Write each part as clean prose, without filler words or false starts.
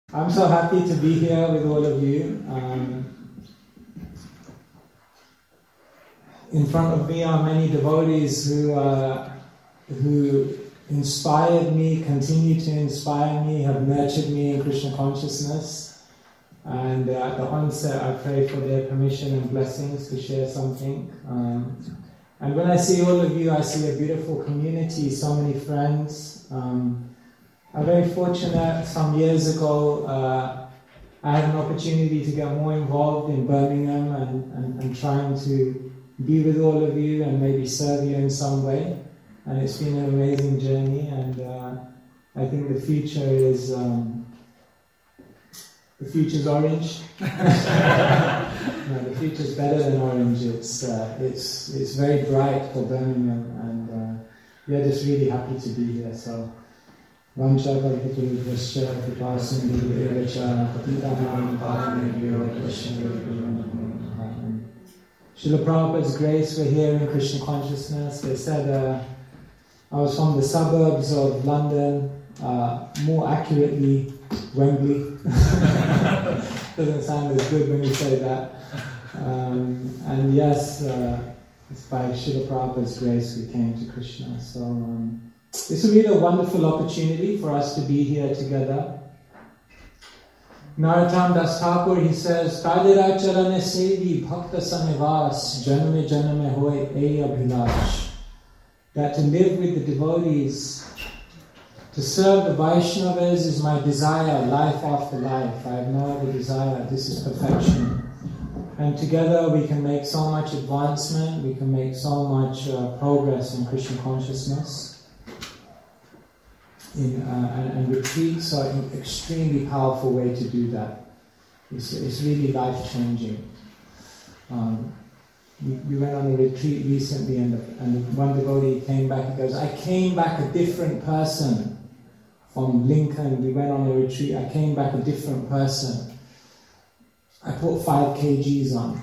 I'm so happy to be here with all of you. In front of me are many devotees who inspired me, continue to inspire me, have nurtured me in Krishna consciousness. And at the onset, I pray for their permission and blessings to share something. And when I see all of you, I see a beautiful community, so many friends. I'm very fortunate. Some years ago, I had an opportunity to get more involved in Birmingham and trying to be with all of you and maybe serve you in some way. And it's been an amazing journey, and I think the future is orange. No, the future's better than orange. It's very bright for Birmingham, and we're just really happy to be here. So. Srila Prabhupada's grace, we're here in Krishna consciousness. They said I was from the suburbs of London, more accurately Wembley. Doesn't sound as good when you say that. And yes, it's by Srila Prabhupada's grace we came to Krishna. So it's really a wonderful opportunity for us to be here together. Narottam Das Thakur, he says, Tadira charane sevi bhakta sanivas janame janame hoy ei abhilash. That to live with the devotees, to serve the Vaishnavas is my desire, life after life. I have no other desire. This is perfection. And together we can make so much advancement, we can make so much progress in Krishna consciousness. And retreats are an extremely powerful way to do that. It's really life-changing. We went on a retreat recently, and one devotee came back and goes, I came back a different person from Lincoln. We went on a retreat, I came back a different person. I put 5 kgs on.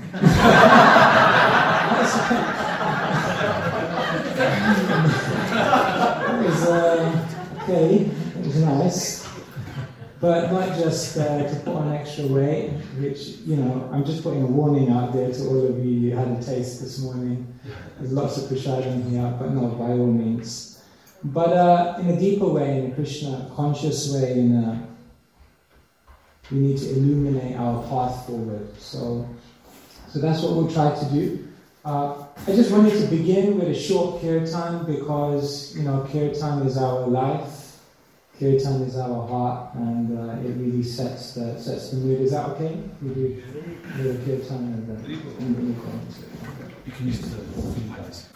Okay, it was nice, but not just to put on extra weight, which, I'm just putting a warning out there to all of you. You had a taste this morning. There's lots of prasadam here, but no, by all means. But in a deeper way, in a Krishna conscious way, we need to illuminate our path forward. So that's what we'll try to do. I just wanted to begin with a short kirtan because, kirtan is our life, kirtan is our heart, and it really sets the mood. Is that okay? We do a little kirtan and you can use the guys.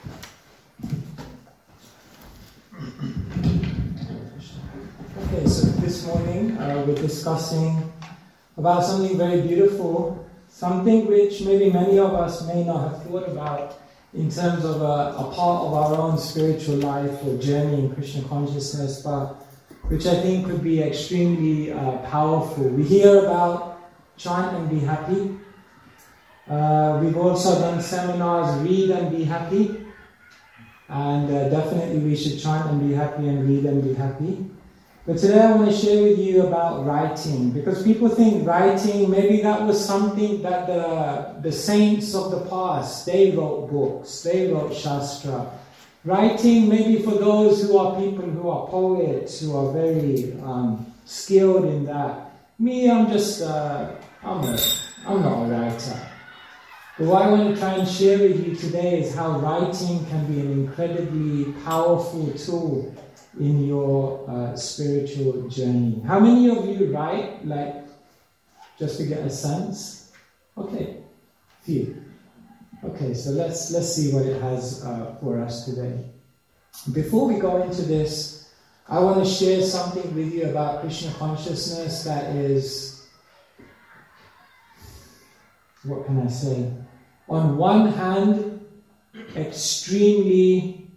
Okay, so this morning we're discussing about something very beautiful. Something which maybe many of us may not have thought about in terms of a part of our own spiritual life or journey in Krishna consciousness, but which I think could be extremely powerful. We hear about chant and be happy. We've also done seminars, read and be happy. And definitely we should chant and be happy and read and be happy. But today I want to share with you about writing, because people think writing, maybe that was something that the saints of the past, they wrote books, they wrote Shastra. Writing, maybe for those who are people who are poets, who are very skilled in that. Me, I'm just, I'm not a writer. But what I want to try and share with you today is how writing can be an incredibly powerful tool in your spiritual journey. How many of you write, just to get a sense? Okay, few. Okay, so let's see what it has for us today. Before we go into this, I want to share something with you about Krishna consciousness that is, what can I say? On one hand, extremely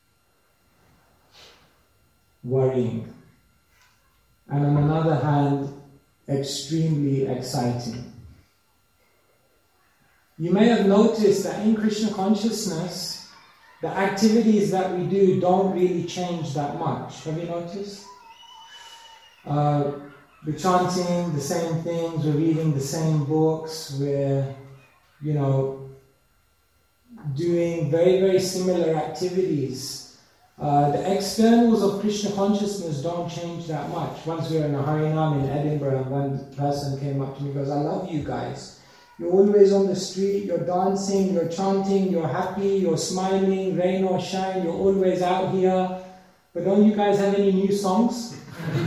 worrying, and on another hand, extremely exciting. You may have noticed that in Krishna consciousness, the activities that we do don't really change that much. Have you noticed? we're chanting the same things, we're reading the same books, we're, doing very, very similar activities. The externals of Krishna consciousness don't change that much. Once we were in a Harinam in Edinburgh, and one person came up to me and goes, I love you guys. You're always on the street, you're dancing, you're chanting, you're happy, you're smiling, rain or shine, you're always out here. But don't you guys have any new songs?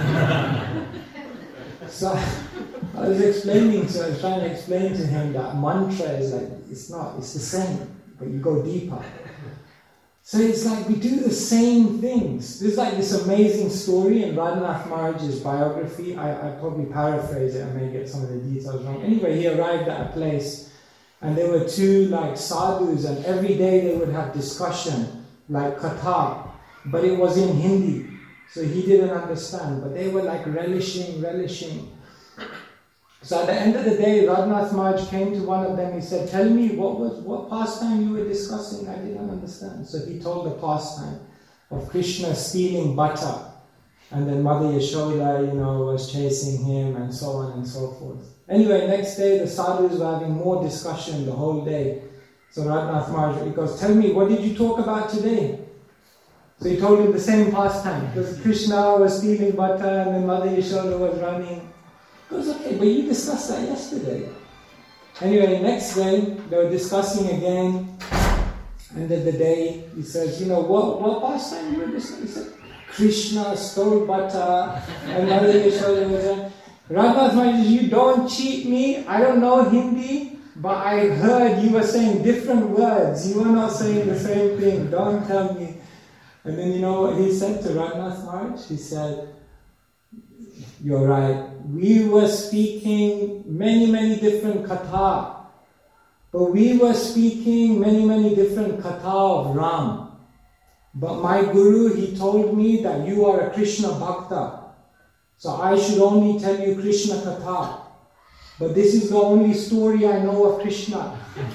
So I was trying to explain to him that mantra is like, it's the same, but you go deeper. So it's like we do the same things. There's like this amazing story in Radhanath Maharaj's biography. I probably paraphrase it, I may get some of the details wrong. Anyway, he arrived at a place and there were two like sadhus, and every day they would have discussion, like katha, but it was in Hindi. So he didn't understand, but they were like relishing. So at the end of the day, Radhanath Maharaj came to one of them. He said, tell me, what pastime you were discussing? I didn't understand. So he told the pastime of Krishna stealing butter. And then Mother Yashoda, was chasing him, and so on and so forth. Anyway, next day the sadhus were having more discussion the whole day. So Radhanath Maharaj, he goes, tell me, what did you talk about today? So he told him the same pastime. Because Krishna was stealing butter and then Mother Yashoda was running. He goes, okay, but you discussed that yesterday. Anyway, next day, they were discussing again. End of the day, he says, what pastime you were discussing? He said, Krishna stole butter and Mother Yashoda was there. Radhanath Maharaj, you don't cheat me. I don't know Hindi, but I heard you were saying different words. You were not saying the same thing. Don't tell me. And then you know what he said to Radhanath Maharaj? He said, you're right. We were speaking many different katha. But we were speaking many different katha of Ram. But my Guru, he told me that you are a Krishna Bhakta. So I should only tell you Krishna katha. But this is the only story I know of Krishna.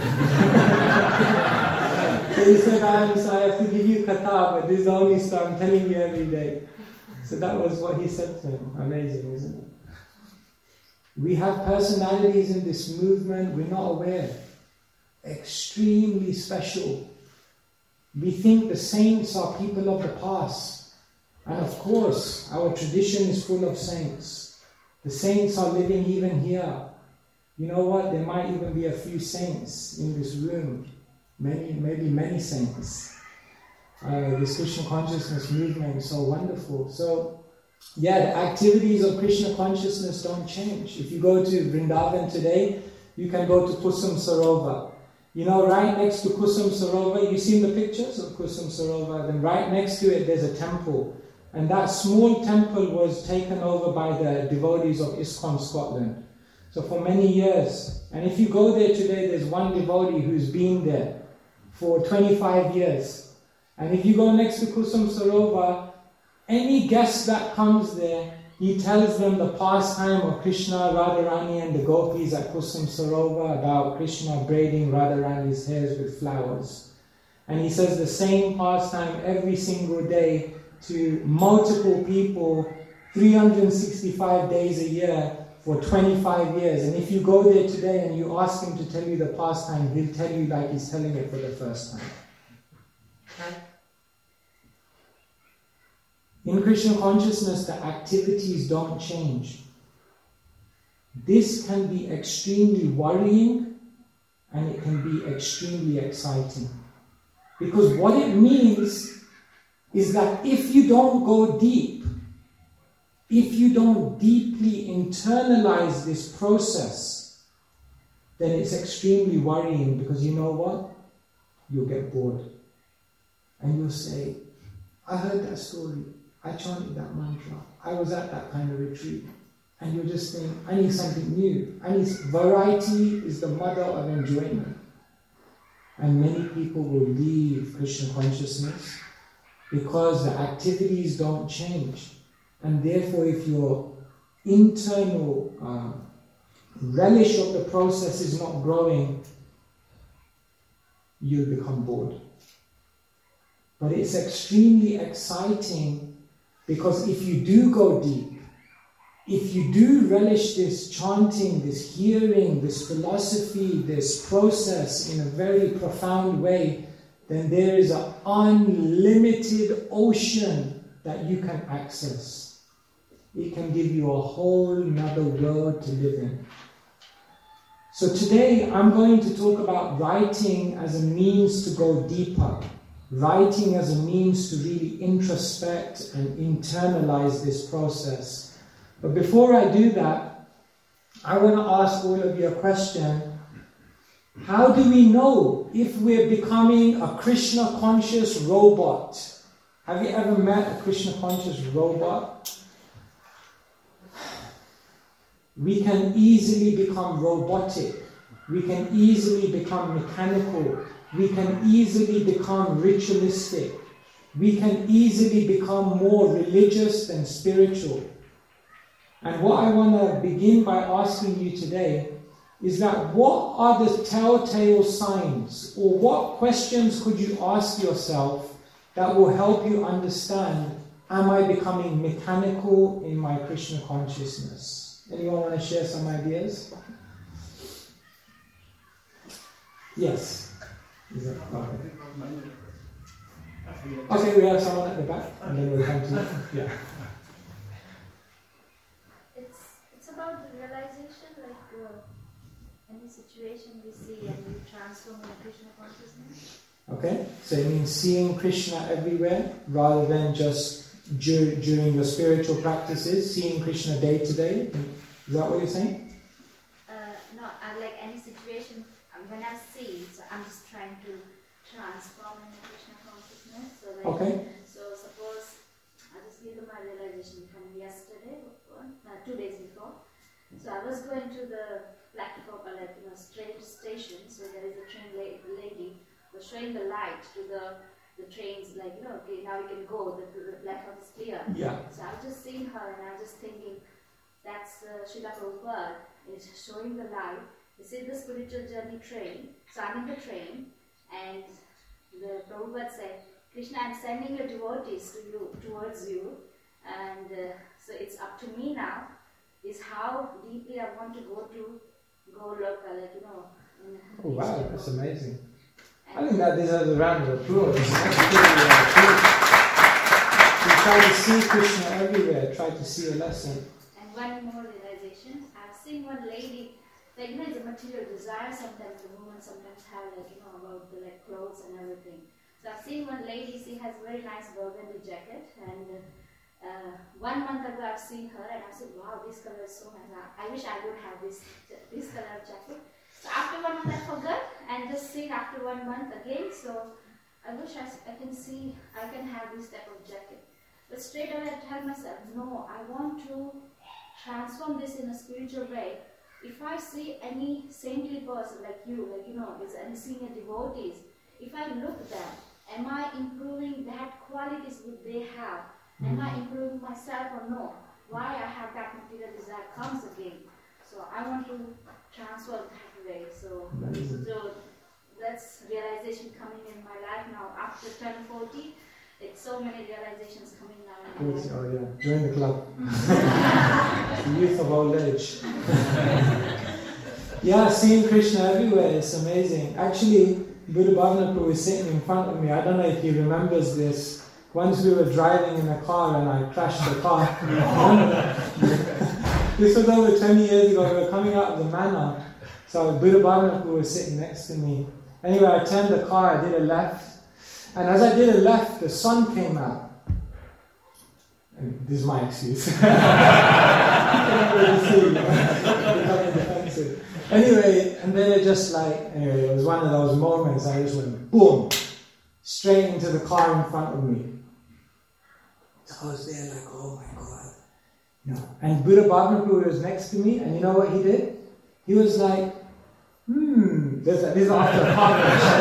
So he said, I have to give you katha, but this is the only story I'm telling you every day. So that was what he said to him. Amazing, isn't it? We have personalities in this movement we're not aware. Extremely special. We think the saints are people of the past. And of course, our tradition is full of saints. The saints are living even here. You know what? There might even be a few saints in this room. Maybe many saints. This Krishna consciousness movement is so wonderful. So, the activities of Krishna consciousness don't change. If you go to Vrindavan today, you can go to Kusum Sarovar. Right next to Kusum Sarovar, you've seen the pictures of Kusum Sarovar, then right next to it there's a temple. And that small temple was taken over by the devotees of ISKCON Scotland. So for many years, and if you go there today, there's one devotee who's been there for 25 years. And if you go next to Kusum Sarovar, any guest that comes there, he tells them the pastime of Krishna, Radharani and the gopis at Kusum Sarovar about Krishna braiding Radharani's hairs with flowers. And he says the same pastime every single day to multiple people, 365 days a year for 25 years. And if you go there today and you ask him to tell you the pastime, he'll tell you like he's telling it for the first time. In Krishna consciousness, the activities don't change. This can be extremely worrying and it can be extremely exciting. Because what it means is that if you don't go deep, if you don't deeply internalize this process, then it's extremely worrying, because you know what? You'll get bored. And you'll say, I heard that story. I chanted that mantra. I was at that kind of retreat. And you'll just think, I need something new. Variety is the mother of enjoyment. And many people will leave Krishna consciousness because the activities don't change. And therefore, if your internal relish of the process is not growing, you'll become bored. But it's extremely exciting, because if you do go deep, if you do relish this chanting, this hearing, this philosophy, this process in a very profound way, then there is an unlimited ocean that you can access. It can give you a whole nother world to live in. So today I'm going to talk about writing as a means to go deeper. Writing as a means to really introspect and internalize this process. But before I do that, I want to ask all of you a question. How do we know if we're becoming a Krishna conscious robot? Have you ever met a Krishna conscious robot? We can easily become robotic. We can easily become mechanical. We can easily become ritualistic. We can easily become more religious than spiritual. And what I want to begin by asking you today is that what are the telltale signs, or what questions could you ask yourself that will help you understand, am I becoming mechanical in my Krishna consciousness? Anyone want to share some ideas? Yes. Is that okay, we have someone at the back, and then we'll come to you. Yeah. It's about the realization, like any situation we see and we transform in Krishna consciousness. Okay, so it means seeing Krishna everywhere rather than just during your spiritual practices, seeing Krishna day to day. Is that what you're saying? No, like any situation, when I see, so I'm just trying to transform in Krishna consciousness. So like, okay. So suppose I just give you my realization from yesterday, 2 days before. So I was going to the platform, like train station. So there is a train lady was showing the light to the trains, like okay, now you can go. The platform is clear. Yeah. So I was just seeing her, and I was just thinking, that's Srila Prabhupada is showing the light. This is the spiritual journey train. So I'm in the train, and the Prabhupada said, Krishna, I'm sending your devotees towards you, and so it's up to me now, is how deeply I want to go to Goloka, like Oh wow, that's amazing. I think that deserves a round of applause. You try to see Krishna everywhere, try to see a lesson. And one more realization, I've seen one lady, like it's a material desire sometimes the women sometimes have, like about the clothes and everything. So I've seen one lady, she has a very nice burgundy jacket, and 1 month ago I've seen her and I said, wow, this color is so nice. I wish I would have this color jacket. So after 1 month I forgot, and just see after 1 month again. So I wish I can see, I can have this type of jacket. But straight away I tell myself, no, I want to transform this in a spiritual way. If I see any saintly person like you, it's any senior devotees, if I look at them, am I improving that qualities which they have? Am I improving myself or no? Why I have that material desire comes again. So I want to transfer that way. So that's realization coming in my life now. After turn 40, it's so many realizations coming now in my life. Oh yeah, join the club. The youth of old age. Yeah, seeing Krishna everywhere is amazing. Actually, Buddha Bhavana Prabhu was sitting in front of me. I don't know if he remembers this. Once we were driving in a car and I crashed the car. This was over 20 years ago. We were coming out of the manor. So Buddha Bhavana Prabhu was sitting next to me. Anyway, I turned the car, I did a left. And as I did a left, the sun came out. And this is my excuse. Anyway, and then it just it was one of those moments I just went boom, straight into the car in front of me. So I was there like, oh my God. And Buddha Bhavana Prabhu was next to me, and you know what he did? He was like, this is after a car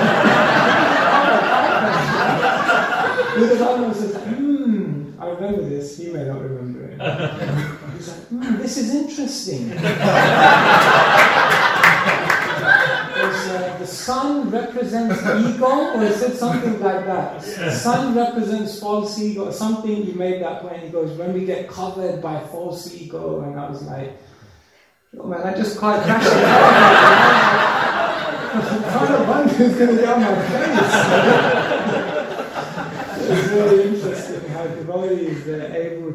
crash. Buddha Bhavana says, I remember this, he may not remember it. He's like, this is interesting. The sun represents ego, or it said something like that. Sun represents false ego, something. You made that point. He goes, when we get covered by false ego, and I was like, oh man, I just quite crashed it out. I'm trying to wonder who's going to get on my face. It's really interesting how devotees they're able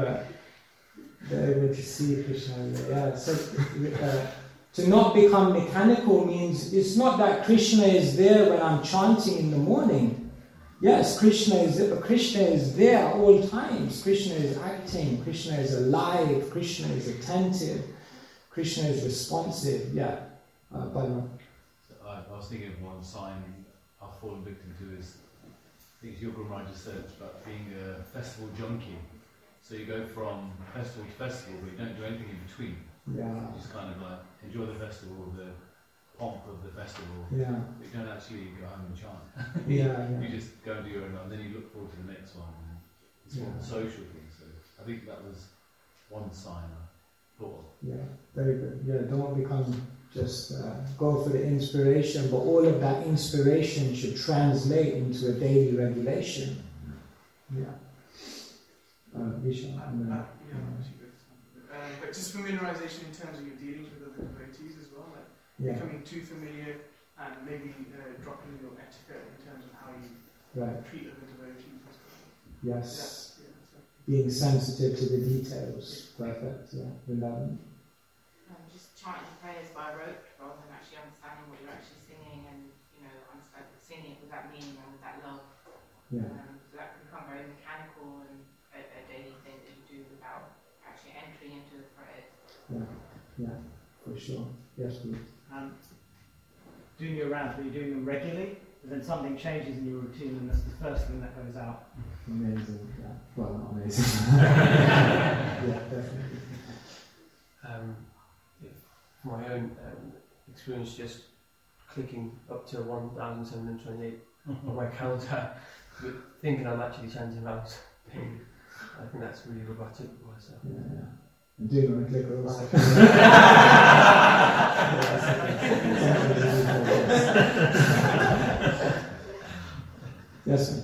to see Krishna. Yeah, so to not become mechanical means it's not that Krishna is there when I'm chanting in the morning. Yes, Krishna is there, but Krishna is there at all times. Krishna is acting, Krishna is alive, Krishna is attentive, Krishna is responsive. Yeah. Balram. I was thinking of one sign I've fallen victim to is, I think Yoga Maharaj said about being a festival junkie. So you go from festival to festival, but you don't do anything in between. Yeah. You just kind of like enjoy the festival, the pomp of the festival. Yeah. But you don't actually go home and chant. Yeah. You just go and do your own, and then you look forward to the next one. And it's more of a social thing. So I think that was one sign I thought of. Yeah, very good. Yeah, don't become just go for the inspiration, but all of that inspiration should translate into a daily regulation. Yeah. Vishal. But just familiarization in terms of your dealings with other devotees as well, like becoming too familiar and maybe dropping your etiquette in terms of how you treat other devotees as well. Yes. Being sensitive to the details. Perfect. Yeah. Just chanting prayers by rote rather than actually understanding what you're actually singing and understand singing it with that meaning and with that love. Yeah. So that can become very mechanical and a daily thing that you do without actually entering into the prayers. Yeah, for sure. Yes, please. Doing your rounds, but you're doing them regularly, and then something changes in your routine, and that's the first thing that goes out. Amazing. Yeah. Well, not amazing. Yeah, definitely. For my own experience, just clicking up to 1,728 on my counter, but thinking I'm actually chanting rounds. I think that's really robotic. So. Yeah. And doing on a click of a light. Yes, ma'am.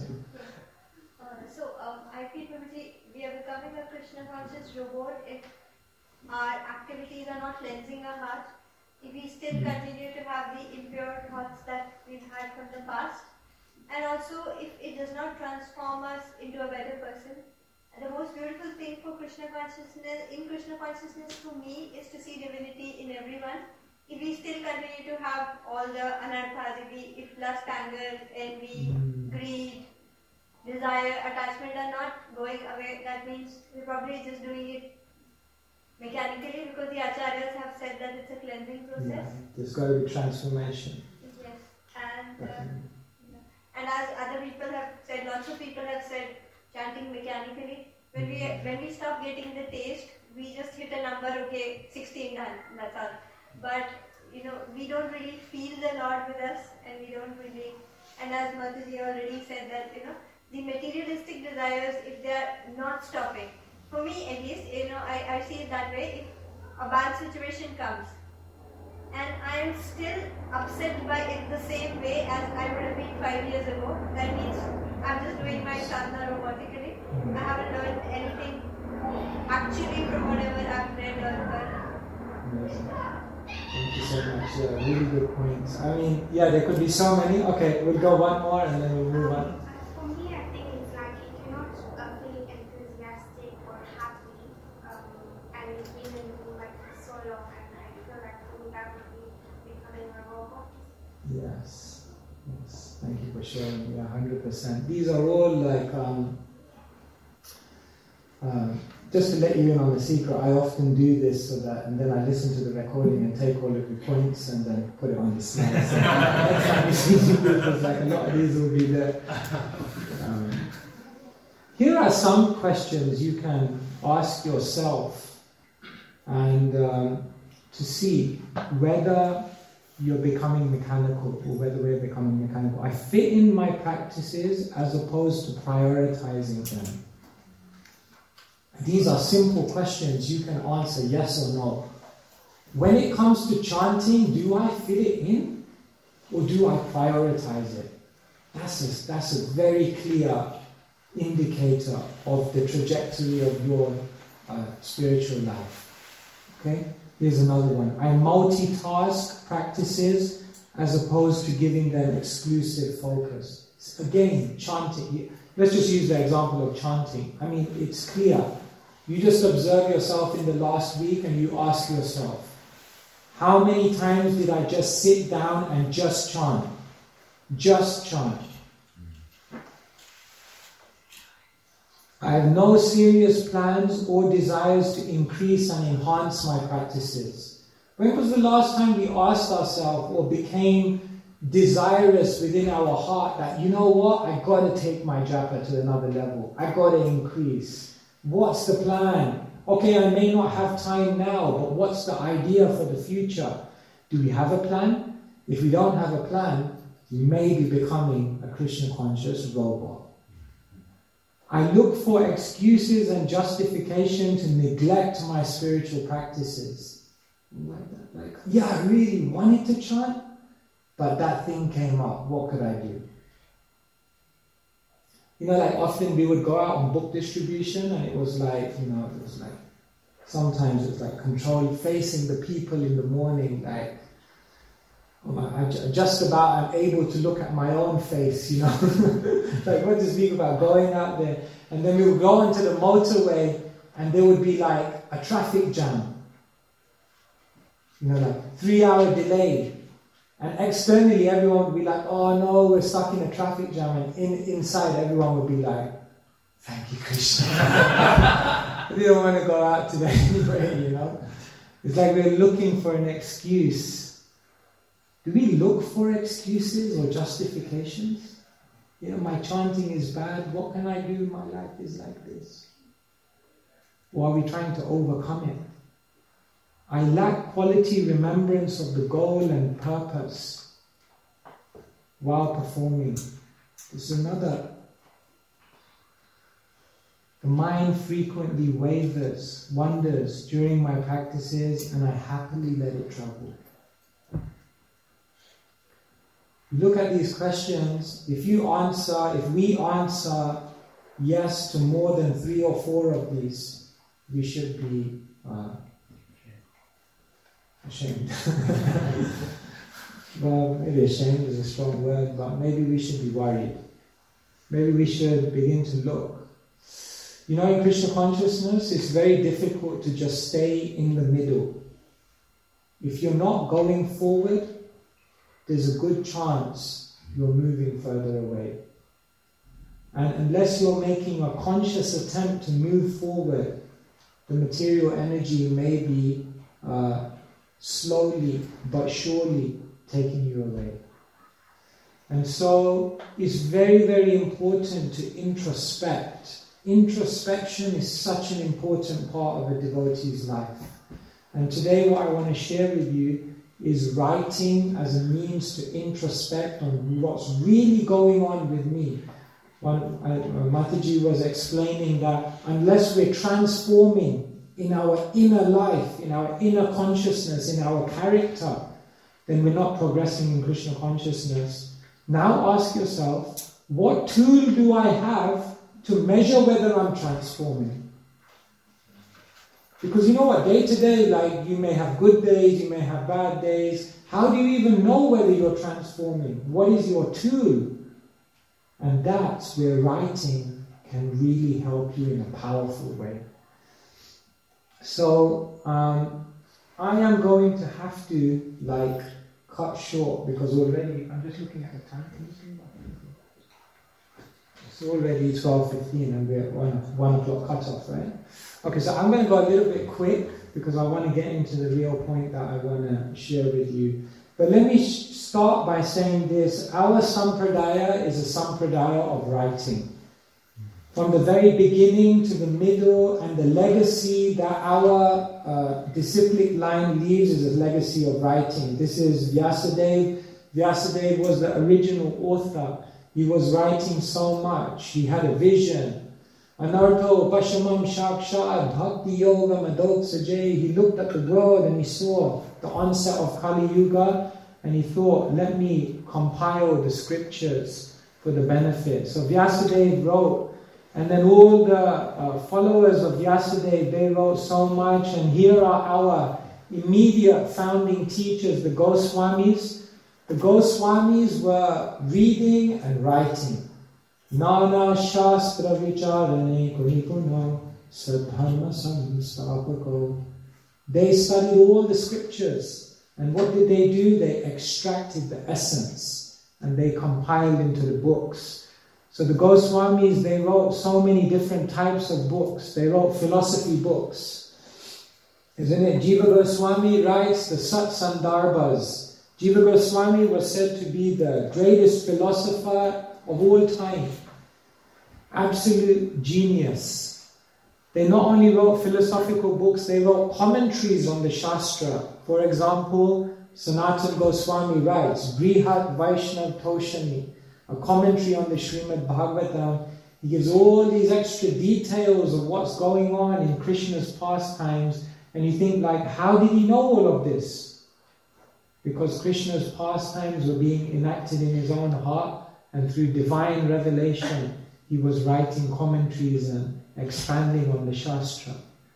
I feel we are becoming a Krishna conscious robot if our activities are not cleansing our heart, if we still continue to have the impure thoughts that we've had from the past, and also if it does not transform us into a better person. And the most beautiful thing for Krishna consciousness for me is to see divinity in everyone. If we still continue to have all the anarthas, if lust, anger, envy, greed, desire, attachment are not going away, that means we're probably just doing it mechanically because the acharyas have said that it's a cleansing process. Yeah, there's got to be transformation. Yes, and as other people have said, lots of people have said, chanting mechanically. When we stop getting the taste, we just hit a number, okay, 16 done, that's all. But we don't really feel the Lord with us, and we don't really. And as Mataji already said that the materialistic desires, if they are not stopping, for me at least, I see it that way. If a bad situation comes, and I am still upset by it the same way as I would have been 5 years ago, that means I'm just doing my sadhana robotically. I haven't learned anything actually from whatever I've read or heard. Amazing. Thank you so much. Yeah, really good points. I mean, yeah, there could be so many. Okay, we'll go one more and then we'll move on. For me, I think it's like if you're not feeling enthusiastic or happy, and it's been in like so long, and I feel like that would be becoming a robot. Yes. Thank you for sharing. Yeah, 100%. These are all like, just to let you in on the secret, I often do this so that, and then I listen to the recording and take all of the points and then put it on the slide. So next time you see me, because like a lot of these will be there. Here are some questions you can ask yourself and to see whether you're becoming mechanical or whether we're becoming mechanical. I fit in my practices as opposed to prioritizing them. These are simple questions you can answer yes or no. When it comes to chanting, do I fit it in? or do I prioritize it? That's a very clear indicator of the trajectory of your spiritual life. Okay? Here's another one. I multitask practices as opposed to giving them exclusive focus. Again, chanting. Let's just use the example of chanting. I mean, it's clear. You just observe yourself in the last week and you ask yourself, how many times did I just sit down and just chant? Just chant. I have no serious plans or desires to increase and enhance my practices. When was the last time we asked ourselves or became desirous within our heart that, you know what, I got to take my japa to another level. I got to increase. What's the plan? Okay, I may not have time now, but what's the idea for the future? Do we have a plan? If we don't have a plan, we may be becoming a Krishna conscious robot. I look for excuses and justification to neglect my spiritual practices. Like, yeah, I really wanted to chant, but that thing came up. What could I do? You know, like often we would go out on book distribution and it was like, sometimes it's like control, facing the people in the morning, like, I'm able to look at my own face, you know. Like, what to speak about going out there. And then we would go onto the motorway and there would be like a traffic jam. You know, like 3-hour delay. And externally everyone would be like, oh no, we're stuck in a traffic jam. And inside everyone would be like, thank you, Krishna. We don't want to go out today anyway, you know. It's like we're looking for an excuse. Do we look for excuses or justifications? You know, my chanting is bad. What can I do? My life is like this. Or are we trying to overcome it? I lack quality remembrance of the goal and purpose while performing. This is another. The mind frequently wanders during my practices, and I happily let it travel. Look at these questions. If we answer yes to more than 3 or 4 of these, we should be ashamed. Well, maybe ashamed is a strong word, but maybe we should be worried. Maybe we should begin to look. You know, in Krishna consciousness, it's very difficult to just stay in the middle. If you're not going forward, there's a good chance you're moving further away. And unless you're making a conscious attempt to move forward, the material energy may be slowly but surely taking you away. And so it's very, very important to introspect. Introspection is such an important part of a devotee's life. And today what I want to share with you is writing as a means to introspect on what's really going on with me. Mataji was explaining that unless we're transforming in our inner life, in our inner consciousness, in our character, then we're not progressing in Krishna consciousness. Now ask yourself, what tool do I have to measure whether I'm transforming? Because you know what, day to day, like you may have good days, you may have bad days. How do you even know whether you're transforming? What is your tool? And that's where writing can really help you in a powerful way. So, I am going to have to cut short because already, I'm just looking at the time. It's already 12:15 and we're at 1 o'clock cut-off, right? Okay, so I'm going to go a little bit quick because I want to get into the real point that I want to share with you. But let me start by saying this. Our sampradaya is a sampradaya of writing. From the very beginning to the middle, and the legacy that our disciplic line leaves is a legacy of writing. This is Vyasadeva. Vyasadeva was the original author. He was writing so much. He had a vision. Anartho Pashamam Shakshad Bhakti Yoga Madok Sajay. He looked at the world and he saw the onset of Kali Yuga. and he thought, let me compile the scriptures for the benefit. So Vyasadeva wrote, and then all the followers of Vyasadeva, they wrote so much, and here are our immediate founding teachers, the Goswamis. The Goswamis were reading and writing. Nana Shastra Vicharane Kuripuno Sadharma Samstapako. They studied all the scriptures, and what did they do? They extracted the essence and they compiled into the books. So the Goswamis, they wrote so many different types of books. They wrote philosophy books. Isn't it? Jiva Goswami writes the Sat Sandarbhas. Jiva Goswami was said to be the greatest philosopher of all time. Absolute genius. They not only wrote philosophical books, they wrote commentaries on the Shastra. For example, Sanatana Goswami writes, Brihat Vaishnav Toshani, a commentary on the Srimad Bhagavatam. He gives all these extra details of what's going on in Krishna's pastimes, and you think, like, how did he know all of this? Because Krishna's pastimes were being enacted in his own heart, and through divine revelation, he was writing commentaries and expanding on the Shastra.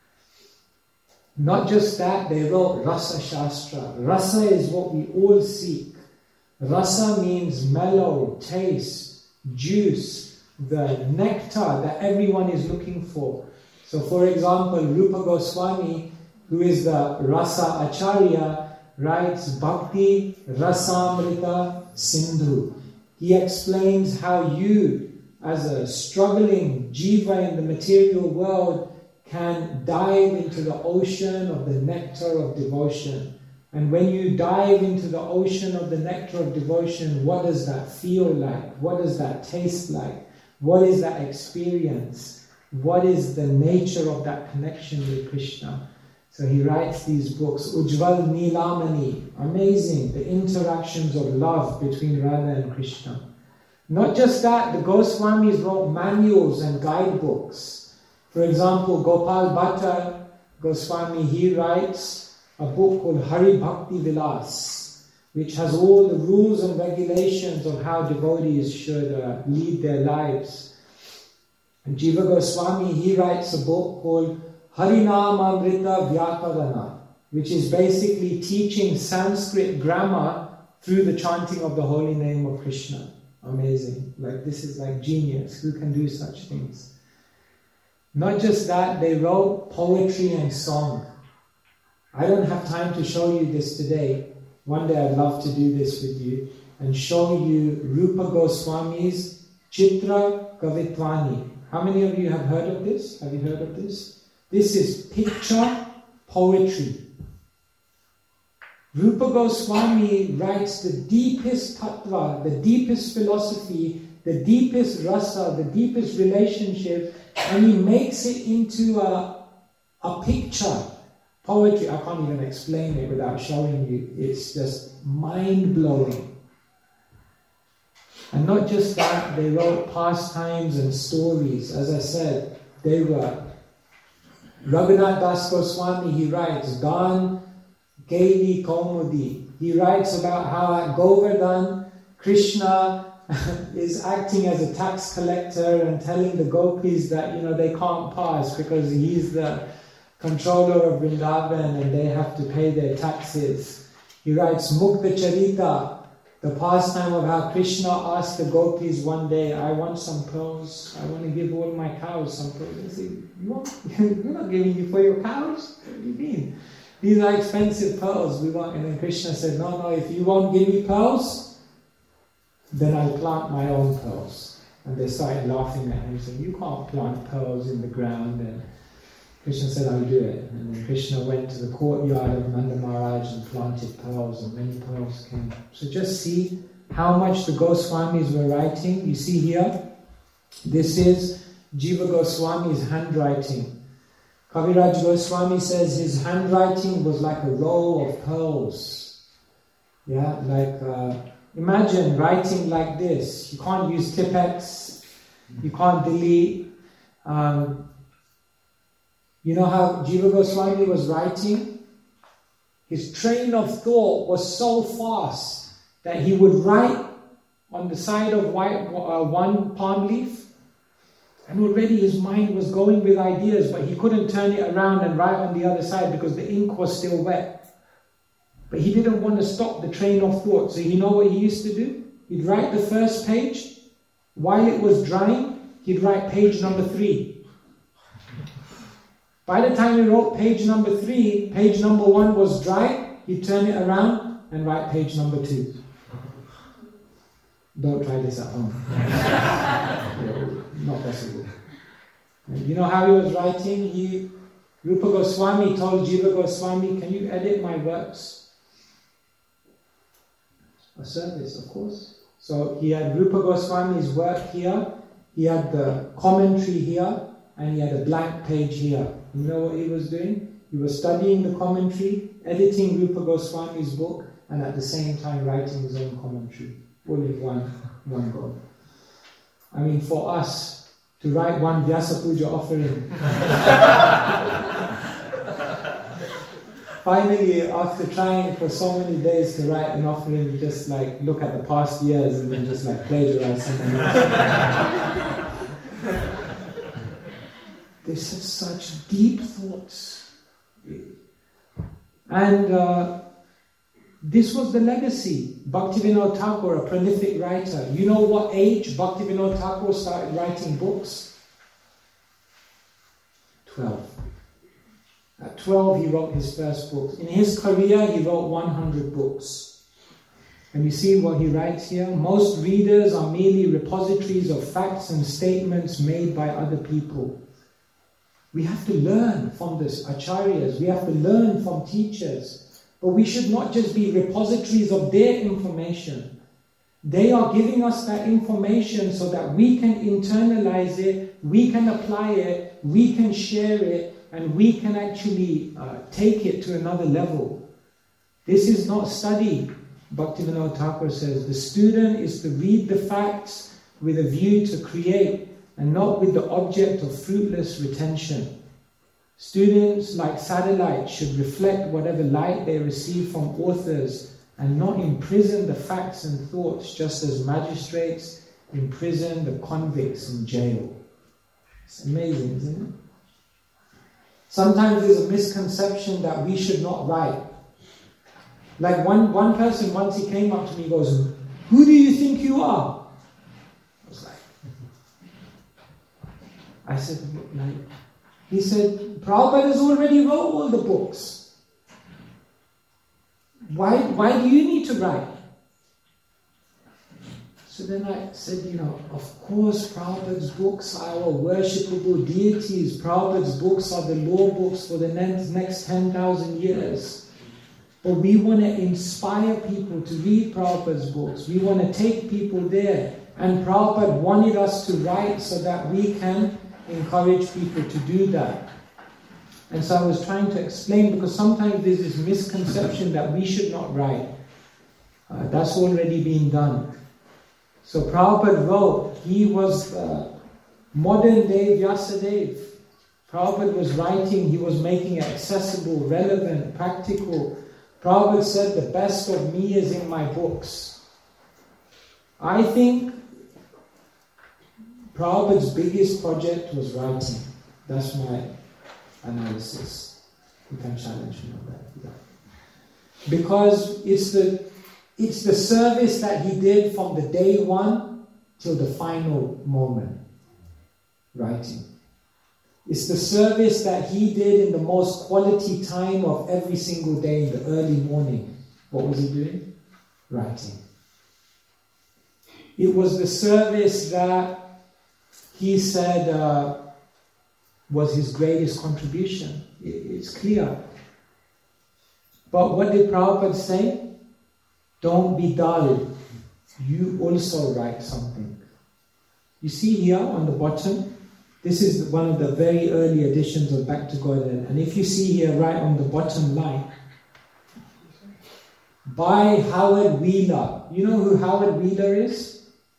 Not just that, they wrote Rasa Shastra. Rasa is what we all seek. Rasa means mellow, taste, juice, the nectar that everyone is looking for. So for example, Rupa Goswami, who is the Rasa Acharya, writes Bhakti Rasamrita Sindhu. He explains how you, as a struggling jiva in the material world, can dive into the ocean of the nectar of devotion. And when you dive into the ocean of the nectar of devotion, what does that feel like? What does that taste like? What is that experience? What is the nature of that connection with Krishna? So he writes these books, Ujjval Nilamani, amazing, the interactions of love between Radha and Krishna. Not just that, the Goswamis wrote manuals and guidebooks. For example, Gopal Bhatta Goswami, he writes a book called Hari Bhakti Vilas, which has all the rules and regulations of how devotees should lead their lives. And Jiva Goswami, he writes a book called Harinam Amrita Vyakarana, which is basically teaching Sanskrit grammar through the chanting of the holy name of Krishna. Amazing. Like, this is like genius. Who can do such things? Not just that, they wrote poetry and song. I don't have time to show you this today. One day I'd love to do this with you and show you Rupa Goswami's Chitra Kavitvani. How many of you have heard of this? Have you heard of this? This is picture poetry. Rupa Goswami writes the deepest tattva, the deepest philosophy, the deepest rasa, the deepest relationship, and he makes it into a picture. Poetry, I can't even explain it without showing you. It's just mind-blowing. And not just that, they wrote pastimes and stories. As I said, they were... Raghunath Das Goswami, he writes, Dan Gaili Kaumudi. He writes about how at Govardhan, Krishna is acting as a tax collector and telling the gopis that, they can't pass because he's the controller of Vrindavan and they have to pay their taxes. He writes Mukta Charita, the pastime of how Krishna asked the gopis one day, I want some pearls, I want to give all my cows some pearls. They say, we're not giving you for your cows? What do you mean? These are expensive pearls we want. And then Krishna said, no, if you won't give me pearls, then I'll plant my own pearls. And they started laughing at him, saying, you can't plant pearls in the ground. And Krishna said, I'll do it. And then Krishna went to the courtyard of Nanda Maharaj and planted pearls, and many pearls came. So just see how much the Goswamis were writing. You see here, this is Jiva Goswami's handwriting. Kaviraj Goswami says his handwriting was like a row of pearls. Yeah, like, imagine writing like this. You can't use Tipex, you can't delete. You know how Jiva Goswami was writing? His train of thought was so fast that he would write on the side of one palm leaf, and already his mind was going with ideas, but he couldn't turn it around and write on the other side because the ink was still wet. But he didn't want to stop the train of thought, so you know what he used to do? He'd write the first page. While it was drying, he'd write page number 3. By the time he wrote page number 3, page number 1 was dry, he'd turn it around and write page number 2. Don't try this at home. Not possible. You know how he was writing? Rupa Goswami told Jiva Goswami, can you edit my works? A service, of course. So he had Rupa Goswami's work here, he had the commentary here, and he had a blank page here. You know what he was doing? He was studying the commentary, editing Rupa Goswami's book, and at the same time writing his own commentary. All in one go. I mean, for us to write one Vyasa Puja offering. Finally, after trying for so many days to write an offering, we just like look at the past years and then just like plagiarize something else. This is such deep thoughts. And this was the legacy. Bhaktivinoda Thakur, a prolific writer. You know what age Bhaktivinoda Thakur started writing books? 12. At 12 he wrote his first book. In his career he wrote 100 books. And you see what he writes here? Most readers are merely repositories of facts and statements made by other people. We have to learn from this acharyas. We have to learn from teachers. But we should not just be repositories of their information. They are giving us that information so that we can internalize it, we can apply it, we can share it, and we can actually take it to another level. This is not study. Bhaktivinoda Thakur says, the student is to read the facts with a view to create and not with the object of fruitless retention. Students, like satellites, should reflect whatever light they receive from authors and not imprison the facts and thoughts just as magistrates imprison the convicts in jail. It's amazing, isn't it? Sometimes there's a misconception that we should not write. Like one person, once he came up to me, goes, "Who do you think you are?" I was like, I said, like, he said, Prabhupada has already wrote all the books. Why do you need to write? So then I said, of course Prabhupada's books are our worshipable deities. Prabhupada's books are the law books for the next 10,000 years. But we want to inspire people to read Prabhupada's books. We want to take people there. And Prabhupada wanted us to write so that we can encourage people to do that. And so I was trying to explain, because sometimes there's this misconception that we should not write. That's already been done. So Prabhupada wrote, he was modern day Vyasadeva. Prabhupada was writing, he was making it accessible, relevant, practical. Prabhupada said, the best of me is in my books. I think Prabhupada's biggest project was writing. That's my analysis. You can challenge me on that. Yeah. Because it's the service that he did from the day one till the final moment. Writing. It's the service that he did in the most quality time of every single day in the early morning. What was he doing? Writing. It was the service that he said was his greatest contribution. It's clear. But what did Prabhupada say? Don't be dull. You also write something. You see here on the bottom, this is one of the very early editions of Back to Godhead. And if you see here right on the bottom line, by Howard Wheeler. You know who Howard Wheeler is?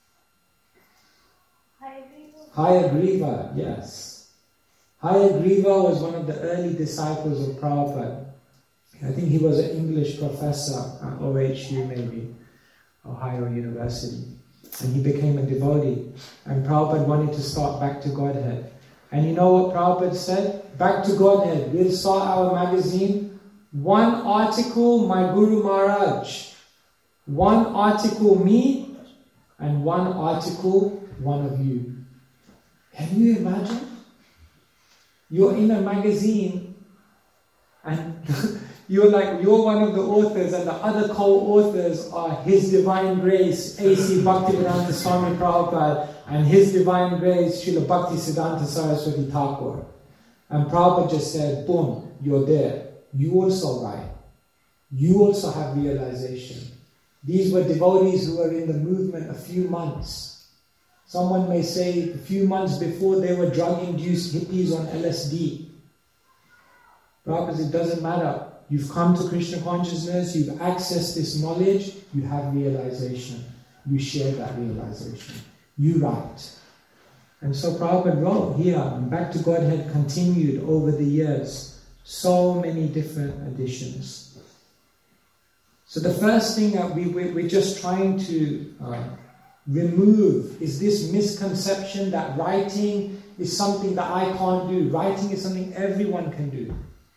Hayagriva, yes. Hayagriva was one of the early disciples of Prabhupada. I think he was an English professor at OHU maybe, Ohio University. And he became a devotee. And Prabhupada wanted to start Back to Godhead. And you know what Prabhupada said? Back to Godhead. We'll start our magazine. One article, my Guru Maharaj. One article, me. And one article, one of you. Can you imagine? You're in a magazine and you're one of the authors, and the other co-authors are His Divine Grace, A.C. Bhaktivedanta Swami Prabhupada, and His Divine Grace, Srila Bhaktisiddhanta Saraswati Thakur. And Prabhupada just said, boom, you're there. You also write. You also have realization. These were devotees who were in the movement a few months. Someone may say a few months before they were drug-induced hippies on LSD. Prabhupada says, it doesn't matter. You've come to Krishna consciousness, you've accessed this knowledge, you have realization. You share that realization. You write. And so Prabhupada wrote here, and Back to Godhead continued over the years. So many different editions. So the first thing that we're just trying to remove is this misconception that writing is something that I can't do. Writing is something everyone can do.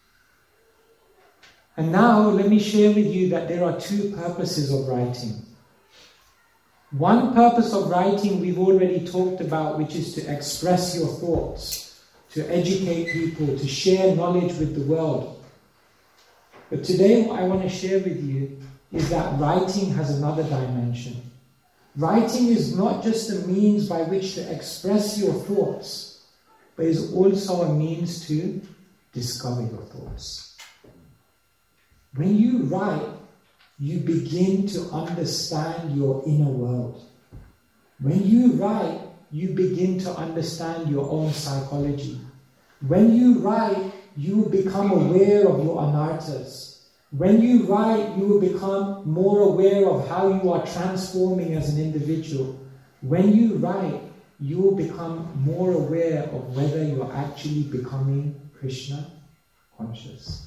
And now let me share with you that there are two purposes of writing. One purpose of writing we've already talked about, which is to express your thoughts, to educate people, to share knowledge with the world. But today what I want to share with you is that writing has another dimension. Writing is not just a means by which to express your thoughts, but is also a means to discover your thoughts. When you write, you begin to understand your inner world. When you write, you begin to understand your own psychology. When you write, you become aware of your anarthas. When you write, you will become more aware of how you are transforming as an individual. When you write, you will become more aware of whether you're actually becoming Krishna conscious.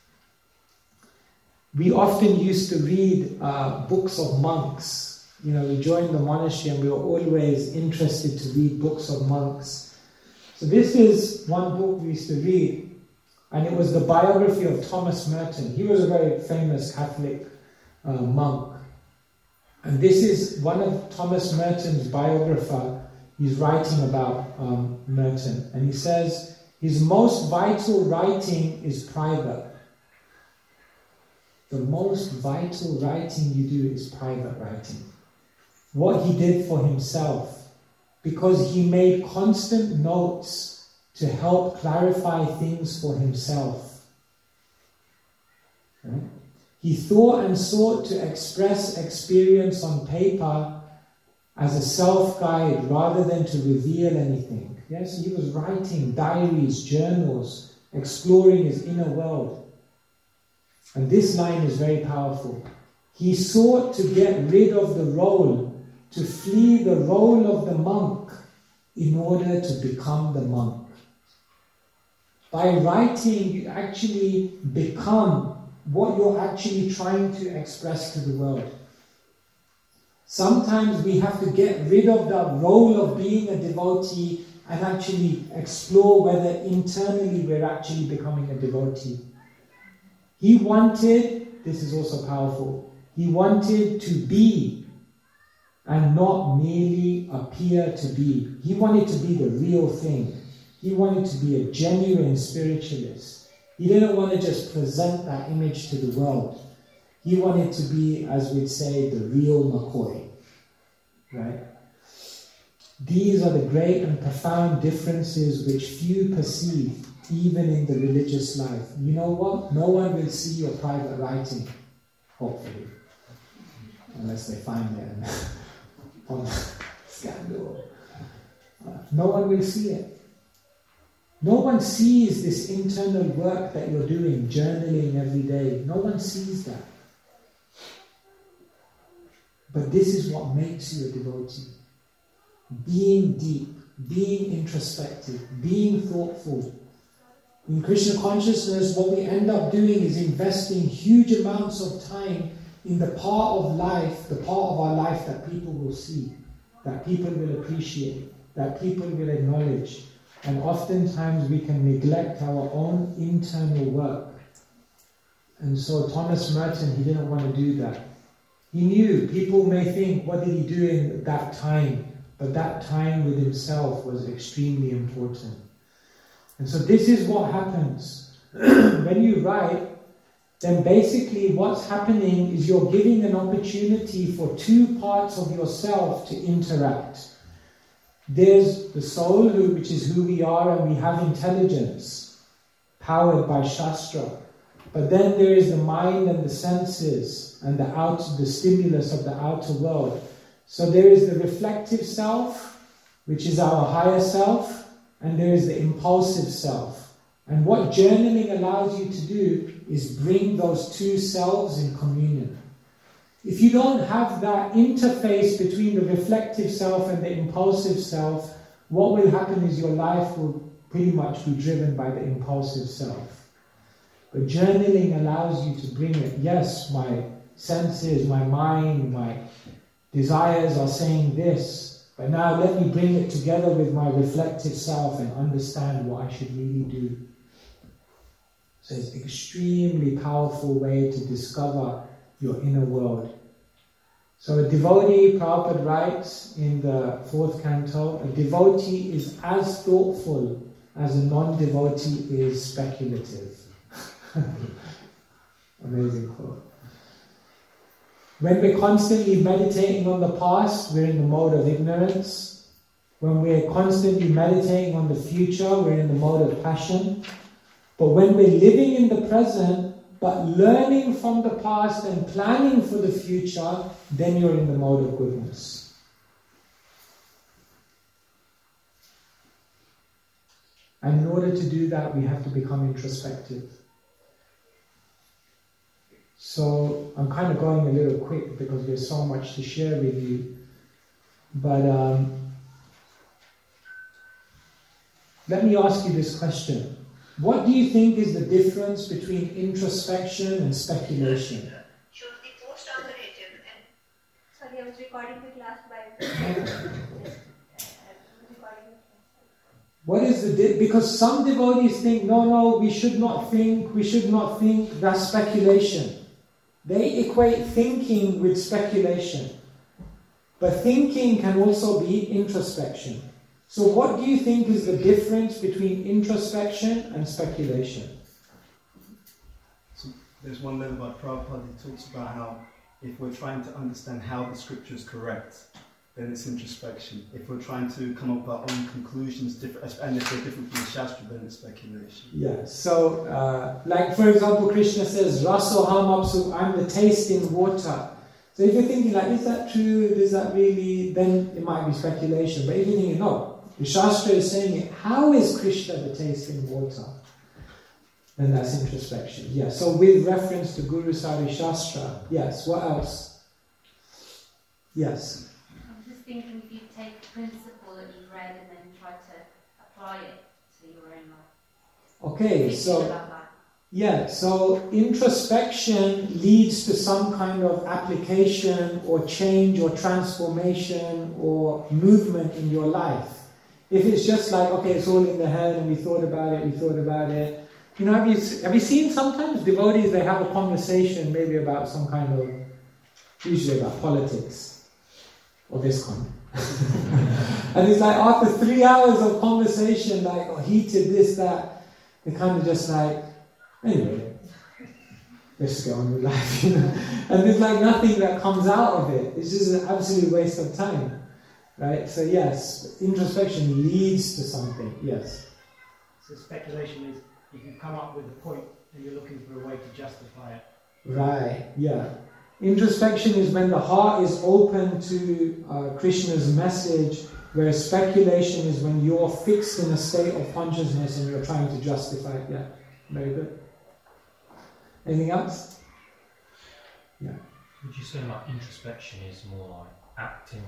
We often used to read books of monks. You know, we joined the monastery and we were always interested to read books of monks. So this is one book we used to read, and it was the biography of Thomas Merton. He was a very famous Catholic monk. And this is one of Thomas Merton's biographer. He's writing about Merton. And he says, his most vital writing is private. The most vital writing you do is private writing. What he did for himself, because he made constant notes to help clarify things for himself. Right? He thought and sought to express experience on paper as a self-guide rather than to reveal anything. Yes, he was writing diaries, journals, exploring his inner world. And this line is very powerful. He sought to get rid of the role, to flee the role of the monk in order to become the monk. By writing, you actually become what you're actually trying to express to the world. Sometimes we have to get rid of the role of being a devotee and actually explore whether internally we're actually becoming a devotee. He wanted, this is also powerful, he wanted to be and not merely appear to be. He wanted to be the real thing. He wanted to be a genuine spiritualist. He didn't want to just present that image to the world. He wanted to be, as we'd say, the real McCoy. Right? These are the great and profound differences which few perceive, even in the religious life. You know what? No one will see your private writing, hopefully. Unless they find it on scandal. No one will see it. No one sees this internal work that you're doing, journaling every day. No one sees that. But this is what makes you a devotee. Being deep, being introspective, being thoughtful, In Krishna consciousness, what we end up doing is investing huge amounts of time in the part of life, the part of our life that people will see, that people will appreciate, that people will acknowledge. And oftentimes we can neglect our own internal work. And so Thomas Merton, he didn't want to do that. He knew people may think, what did he do in that time? But that time with himself was extremely important. And so this is what happens. When you write, then basically what's happening is you're giving an opportunity for two parts of yourself to interact. There's the soul, which is who we are, and we have intelligence, powered by Shastra. But then there is the mind and the senses, and the stimulus of the outer world. So there is the reflective self, which is our higher self, and there is the impulsive self. And what journaling allows you to do is bring those two selves in communion. If you don't have that interface between the reflective self and the impulsive self, what will happen is your life will pretty much be driven by the impulsive self. But journaling allows you to bring it. Yes, my senses, my mind, my desires are saying this, but now let me bring it together with my reflective self and understand what I should really do. So it's an extremely powerful way to discover your inner world. So a devotee, Prabhupada writes in the 4th canto, a devotee is as thoughtful as a non-devotee is speculative. Amazing quote. When we're constantly meditating on the past, we're in the mode of ignorance. When we're constantly meditating on the future, we're in the mode of passion. But when we're living in the present, but learning from the past and planning for the future, then you're in the mode of goodness. And in order to do that, we have to become introspective. So I'm kind of going a little quick because there's so much to share with you. But let me ask you this question. What do you think is the difference between introspection and speculation? Sorry, I was recording the class by... What is the because some devotees think, no, we should not think, that's speculation. They equate thinking with speculation. But thinking can also be introspection. So what do you think is the difference between introspection and speculation? So there's one letter by Prabhupada who talks about how if we're trying to understand how the scripture is correct, then it's introspection. If we're trying to come up with our own conclusions, and if they're different from the Shastra, then it's speculation. Yeah, so like for example, Krishna says, Rasoham apsu, I'm the taste in water. So if you're thinking like, is that true, is that really, then it might be speculation. But if you're thinking, no, the Shastra is saying it, how is Krishna the taste in water? Then that's introspection. Yeah, so with reference to Guru Sari Shastra, yes, what else? Yes. Thinking if you take a principle that you've read and then try to apply it to your own life. Okay, so introspection leads to some kind of application or change or transformation or movement in your life. If it's just like, okay, it's all in the head and we thought about it. You know, have you seen sometimes devotees, they have a conversation maybe about some kind of, usually about politics. Or this kind. And it's like after 3 hours of conversation, like heated this, that, they kind of just like, anyway, let's just go on with life, you know. And there's like nothing that comes out of it. It's just an absolute waste of time. Right? So yes, introspection leads to something, yes. So speculation is if you come up with a point and you're looking for a way to justify it. Right, yeah. Introspection is when the heart is open to Krishna's message, whereas speculation is when you're fixed in a state of consciousness and you're trying to justify it. Yeah, very good. Anything else? Yeah. Would you say like introspection is more like acting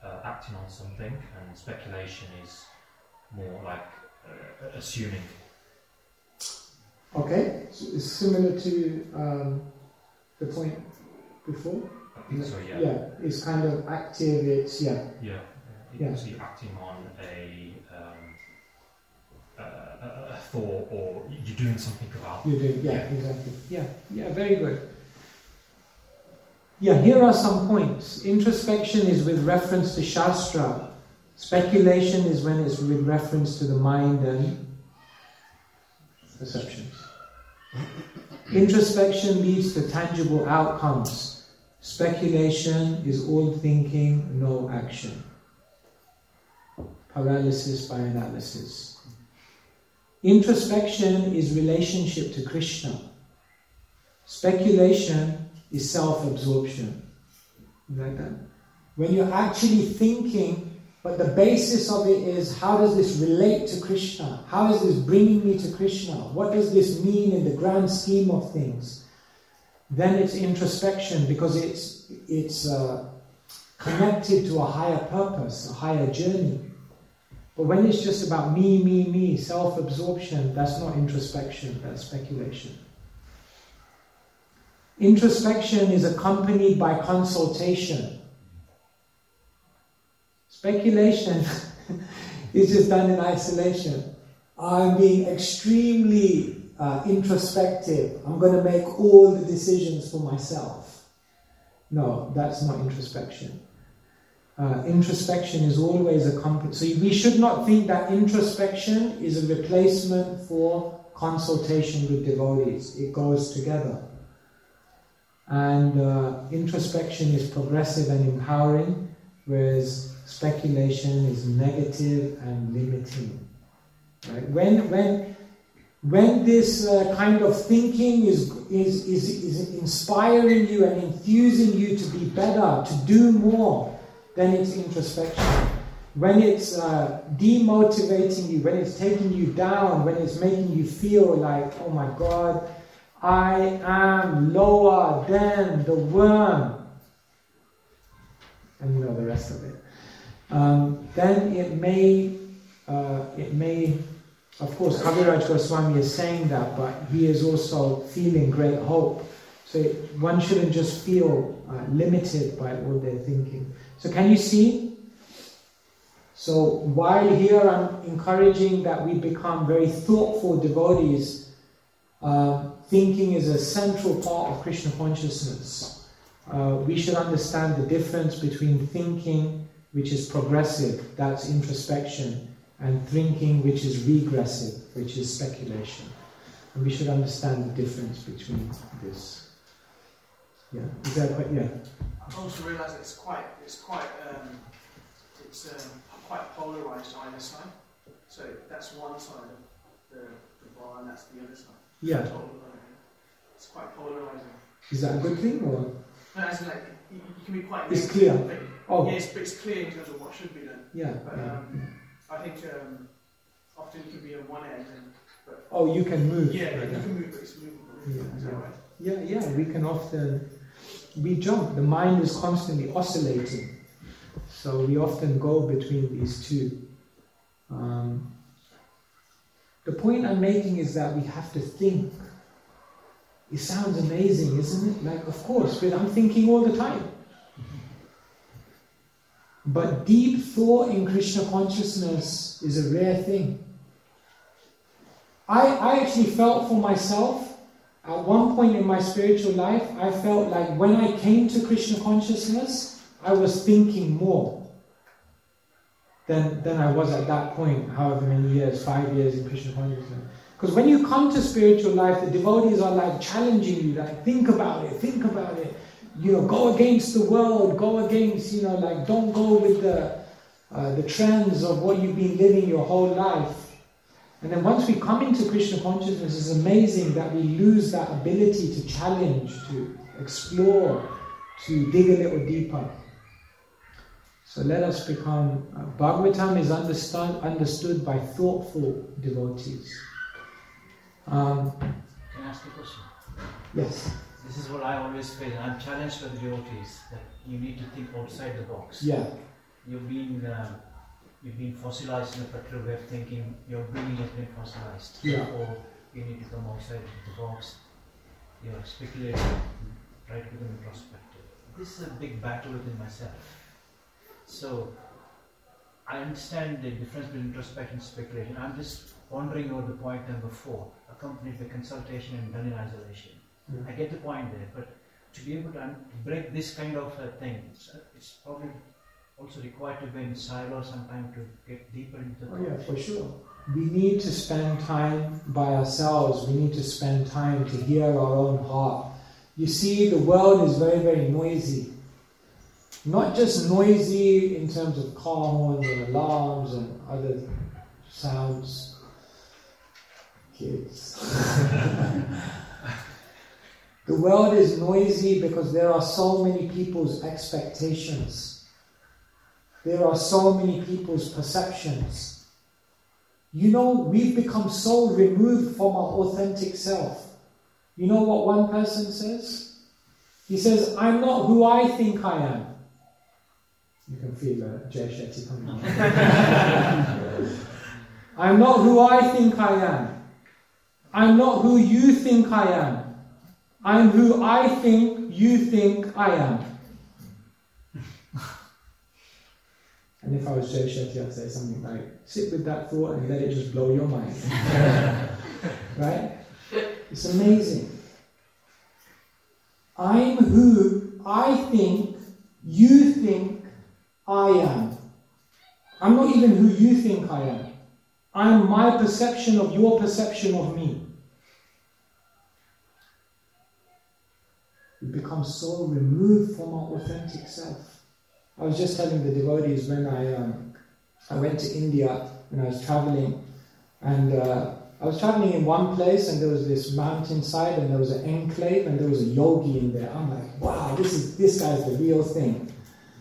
on something, and speculation is more like assuming? Okay, so it's similar to the point before. I think so. Yeah. Yeah, it's kind of active. It's Yeah. It's acting on a thought, or you're doing something about. You do. Yeah, exactly. Yeah. Very good. Yeah, here are some points. Introspection is with reference to Shastra. Speculation is when it's with reference to the mind and perceptions. Introspection leads to tangible outcomes. Speculation is all thinking, no action. Paralysis by analysis. Introspection is relationship to Krishna. Speculation is self-absorption. Like that. When you're actually thinking, but the basis of it is, how does this relate to Krishna? How is this bringing me to Krishna? What does this mean in the grand scheme of things? Then it's introspection, because it's connected to a higher purpose, a higher journey. But when it's just about me, self-absorption, that's not introspection, that's speculation. Introspection is accompanied by consultation. Speculation is just done in isolation. I'm being extremely introspective. I'm going to make all the decisions for myself. No, that's not introspection. Introspection is always accompanied. So we should not think that introspection is a replacement for consultation with devotees. It goes together. And introspection is progressive and empowering, whereas speculation is negative and limiting. Right? When this kind of thinking is inspiring you and enthusing you to be better, to do more, then it's introspection. When it's demotivating you, when it's taking you down, when it's making you feel like, oh my God, I am lower than the worm, and you know the rest of it, then it may, of course, Kaviraj Goswami is saying that, but he is also feeling great hope. So one shouldn't just feel limited by all their thinking. So can you see? So while here I'm encouraging that we become very thoughtful devotees, thinking is a central part of Krishna consciousness. We should understand the difference between thinking, which is progressive, that's introspection, and thinking, which is regressive, which is speculation. And we should understand the difference between this. Yeah, is that quite? Yeah. I also realise that it's quite polarised either side. So that's one side of the bar, and that's the other side. Yeah. It's quite polarising. Is that a good thing, or? No, as in like you can be quite. It's clear. Oh. Yes, but it's clear in terms of what should be done. Yeah. But I think often you can be on one end. Oh, you can move. Yeah, you can move, but it's movable. Is that right? Yeah, we can often. We jump. The mind is constantly oscillating. So we often go between these two. The point I'm making is that we have to think. It sounds amazing, isn't it? Like, of course, but I'm thinking all the time. But deep thought in Krishna consciousness is a rare thing. I actually felt for myself, at one point in my spiritual life, I felt like when I came to Krishna consciousness, I was thinking more than I was at that point, however many years, 5 years in Krishna consciousness. Because when you come to spiritual life, the devotees are like challenging you, like think about it, you know, go against the world, go against, you know, like don't go with the trends of what you've been living your whole life. And then once we come into Krishna consciousness, it's amazing that we lose that ability to challenge, to explore, to dig a little deeper. So let us become... Bhagavatam is understood by thoughtful devotees. Can I ask a question? Yes. This is what I always feel. I'm challenged by the devotees that you need to think outside the box. Yeah. You've been fossilized in a particular way of thinking. Your being has been fossilized. Yeah. Or you need to come outside of the box. You're speculating, try to become introspective. This is a big battle within myself. So, I understand the difference between introspection and speculation. I'm just pondering over the point number 4, accompanied by consultation and done in isolation. I get the point there, but to be able to break this kind of thing, it's probably also required to be in silo sometime to get deeper into the yeah, for sure. We need to spend time by ourselves. We need to spend time to hear our own heart. You see, the world is very, very noisy. Not just noisy in terms of car horns and alarms and other sounds. Kids. The world is noisy because there are so many people's expectations. There are so many people's perceptions. You know, we've become so removed from our authentic self. You know what one person says? He says, I'm not who I think I am. You can feel Jay Shetty coming on. I'm not who I think I am. I'm not who you think I am. I'm who I think you think I am. And if I was Jay Shetty, I'd say something like, sit with that thought and let it just blow your mind. Right? It's amazing. I'm who I think you think I am. I'm not even who you think I am. I'm my perception of your perception of me. We become so removed from our authentic self. I was just telling the devotees when I went to India when I was traveling, and I was traveling in one place and there was this mountainside and there was an enclave and there was a yogi in there. I'm like, wow, this guy's the real thing.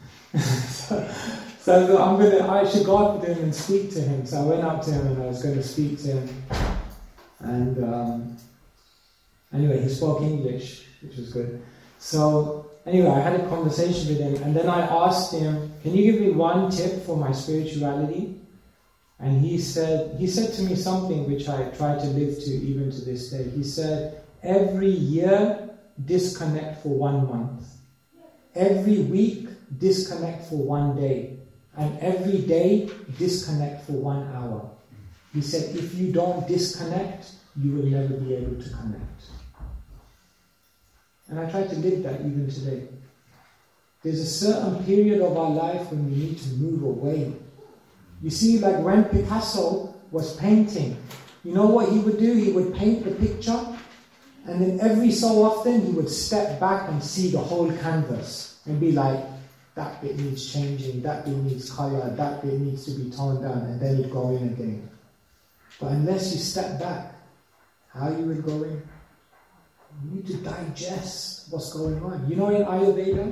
so I should go up to him and speak to him. So I went up to him and I was going to speak to him. And anyway, he spoke English, which was good. So anyway, I had a conversation with him, and then I asked him, can you give me one tip for my spirituality? And he said to me something which I try to live to even to this day. He said, every year, disconnect for 1 month. Every week, disconnect for 1 day. And every day, disconnect for 1 hour. He said, if you don't disconnect, you will never be able to connect. And I try to live that even today. There's a certain period of our life when we need to move away. You see, like when Picasso was painting, you know what he would do? He would paint the picture, and then every so often he would step back and see the whole canvas and be like, that bit needs changing, that bit needs colour, that bit needs to be toned down, and then he'd go in again. But unless you step back, how you will go in? You need to digest what's going on. You know in Ayurveda,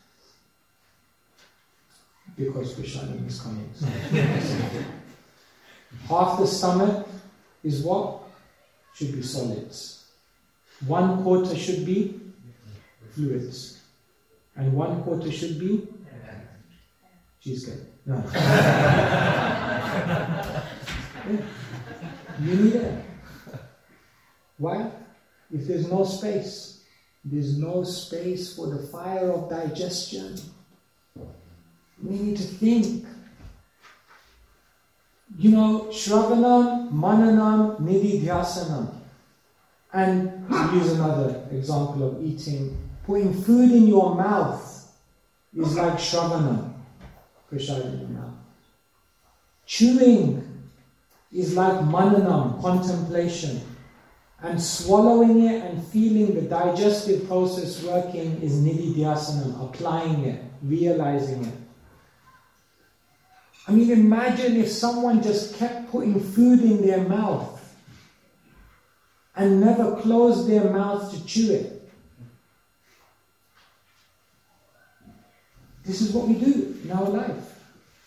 because Krishnanand is coming. So. Half the stomach is what? Should be solids. 1/4 should be fluids. And 1/4 should be cheesecake. No. Yeah. You need it. Why? If there's no space for the fire of digestion. We need to think. You know, Shravanam, Mananam, Nididhyasanam. And to use another example of eating, putting food in your mouth is like Shravanam, prasad in your mouth. Chewing is like Mananam, contemplation. And swallowing it and feeling the digestive process working is Nididhyasanam, applying it, realizing it. I mean, imagine if someone just kept putting food in their mouth and never closed their mouth to chew it. This is what we do in our life.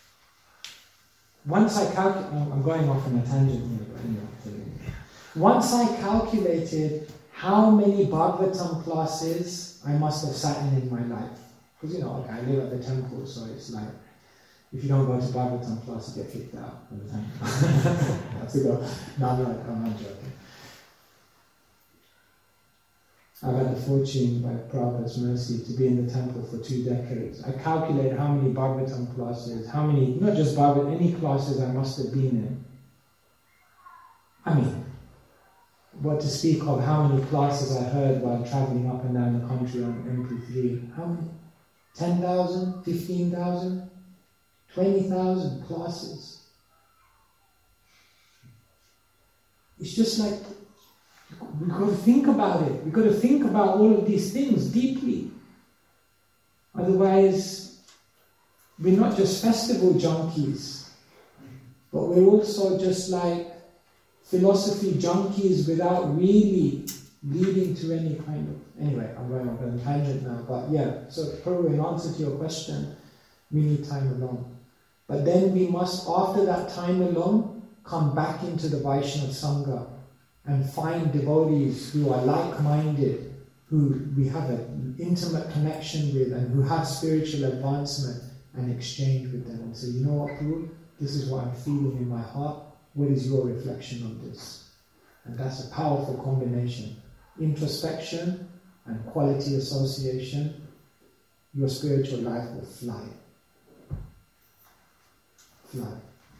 Once I calculate, I'm going off on a tangent here, but anyway. Once I calculated how many Bhagavatam classes I must have sat in my life. Because, you know, okay, I live at the temple, so it's like, if you don't go to Bhagavatam class, you get kicked out of the temple. You have to go. No, I'm not joking. I've had the fortune, by Prabhupada's mercy, to be in the temple for 2 decades. I calculate how many Bhagavatam classes, how many, not just Bhagavatam, any classes I must have been in. I mean, what to speak of how many classes I heard while travelling up and down the country on MP3. How many? 10,000? 15,000? 20,000 classes. It's just like, we've got to think about it. We've got to think about all of these things deeply. Otherwise, we're not just festival junkies, but we're also just like philosophy junkies without really leading to any kind of... Anyway, I'm going on a tangent now, but yeah, so probably in answer to your question, we need time alone. But then we must, after that time alone, come back into the Vaishnava Sangha and find devotees who are like-minded, who we have an intimate connection with and who have spiritual advancement, and exchange with them and say, you know what, Prabhu, this is what I'm feeling in my heart. What is your reflection on this? And that's a powerful combination. Introspection and quality association. Your spiritual life will fly. Fly.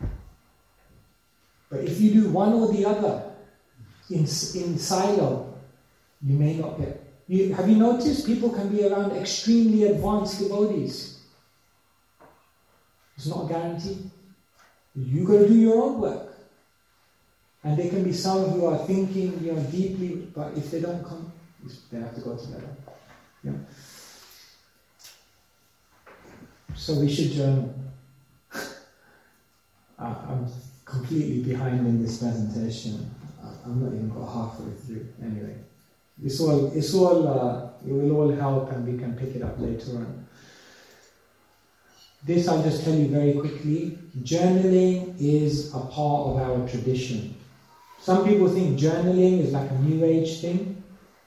But if you do one or the other in silo, you may not get... have you noticed people can be around extremely advanced devotees? It's not a guarantee. You got to do your own work. And there can be some who are thinking, deeply, but if they don't come, they have to go together. Yeah. So we should journal. I'm completely behind in this presentation. I'm not even got halfway through. Anyway, it will all help, and we can pick it up later on. This I'll just tell you very quickly. Journaling is a part of our tradition. Some people think journaling is like a new age thing.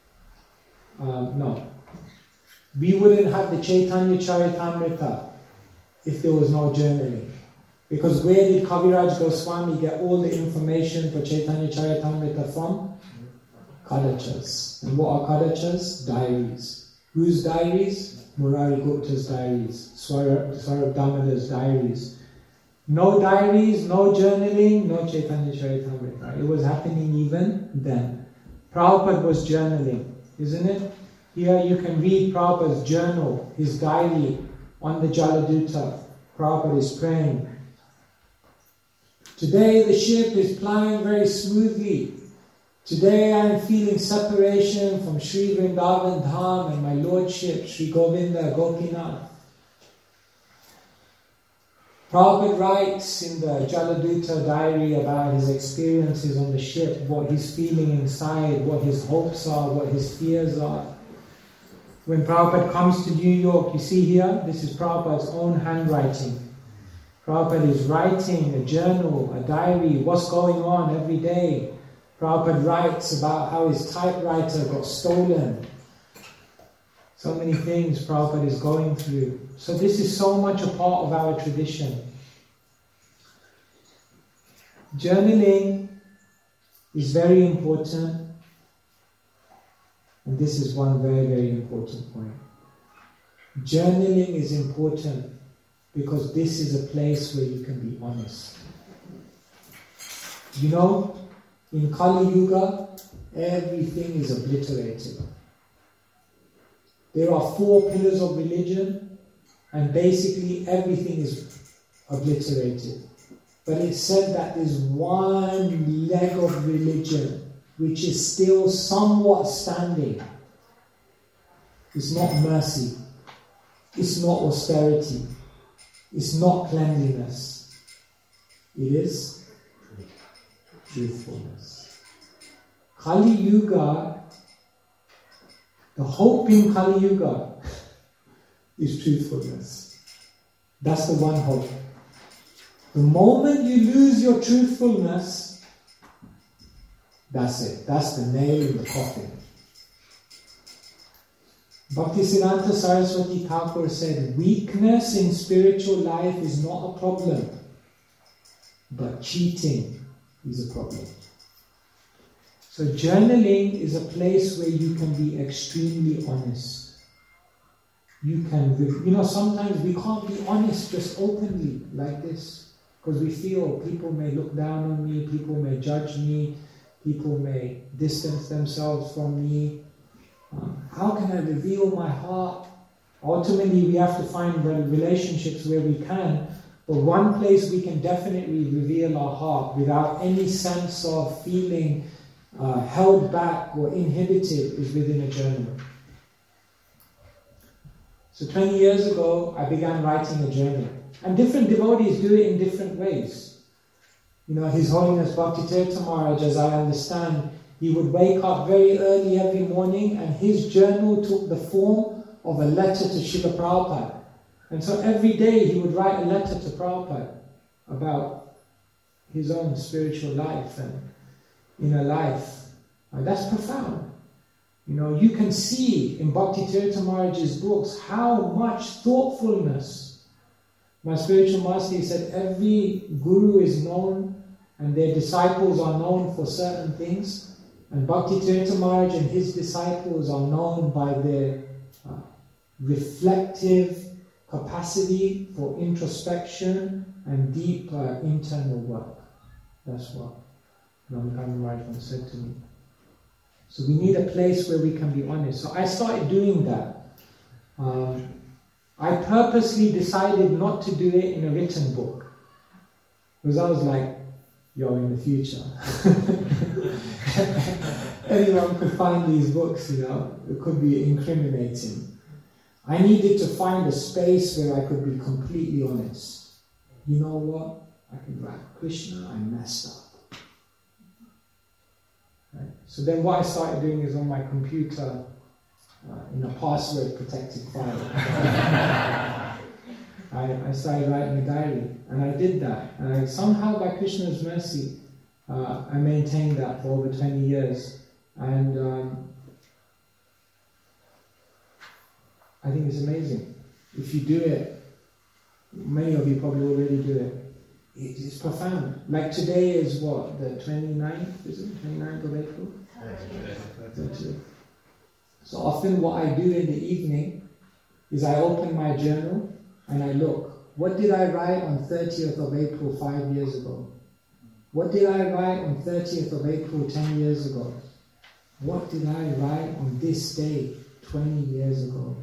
No. We wouldn't have the Chaitanya Charitamrita if there was no journaling. Because where did Kaviraj Goswami get all the information for Chaitanya Charitamrita from? Kadachas. And what are Kadachas? Diaries. Whose diaries? Murari Gupta's diaries. Swarup Damodar's diaries. No diaries, no journaling, no Chaitanya Charitamrita. It was happening even then. Prabhupada was journaling, isn't it? Here you can read Prabhupada's journal, his diary on the Jaladuta. Prabhupada is praying. Today the ship is plying very smoothly. Today I am feeling separation from Sri Vrindavan Dham and my Lordship, Sri Govinda Gopinath. Prabhupada writes in the Jaladuta diary about his experiences on the ship, what he's feeling inside, what his hopes are, what his fears are. When Prabhupada comes to New York, you see here, this is Prabhupada's own handwriting. Prabhupada is writing a journal, a diary, what's going on every day. Prabhupada writes about how his typewriter got stolen. So many things Prabhupada is going through. So this is so much a part of our tradition. Journaling is very important. And this is one very, very important point. Journaling is important because this is a place where you can be honest. You know, in Kali Yuga, everything is obliterated. There are 4 pillars of religion, and basically everything is obliterated. But it's said that there's one leg of religion which is still somewhat standing. It's not mercy. It's not austerity. It's not cleanliness. It is truthfulness. Kali Yuga, the hope in Kali Yuga is truthfulness. That's the one hope. The moment you lose your truthfulness, that's it. That's the nail in the coffin. Bhaktisiddhanta Saraswati Thakur said, weakness in spiritual life is not a problem, but cheating is a problem. So journaling is a place where you can be extremely honest. You can, sometimes we can't be honest just openly like this, because we feel people may look down on me, people may judge me, people may distance themselves from me. How can I reveal my heart? Ultimately, we have to find relationships where we can, but one place we can definitely reveal our heart without any sense of feeling held back or inhibited is within a journal. So 20 years ago, I began writing a journal. And different devotees do it in different ways. His Holiness Bhakti Tirtha Maharaj, as I understand, he would wake up very early every morning and his journal took the form of a letter to Srila Prabhupada. And so every day he would write a letter to Prabhupada about his own spiritual life and inner life. That's profound. You can see in Bhakti Tirtha Maharaj's books how much thoughtfulness. My spiritual master, he said, every guru is known and their disciples are known for certain things. And Bhakti Tirtha Maharaj and his disciples are known by their reflective capacity for introspection and deep internal work. That's what Ramakant Maharaj once said to me. So we need a place where we can be honest. So I started doing that. I purposely decided not to do it in a written book. Because I was like, in the future. Anyone could find these books, it could be incriminating. I needed to find a space where I could be completely honest. You know what? I could write, Krishna, I messed up. Right? So then what I started doing is on my computer, in a password protected file. I started writing a diary, and I did that. And somehow, by Krishna's mercy, I maintained that for over 20 years. And I think it's amazing. If you do it, many of you probably already do it. It's profound. Like today is what? The 29th, is it? 29th of April? 30th. So often what I do in the evening is I open my journal and I look. What did I write on 30th of April 5 years ago? What did I write on 30th of April 10 years ago? What did I write on this day 20 years ago?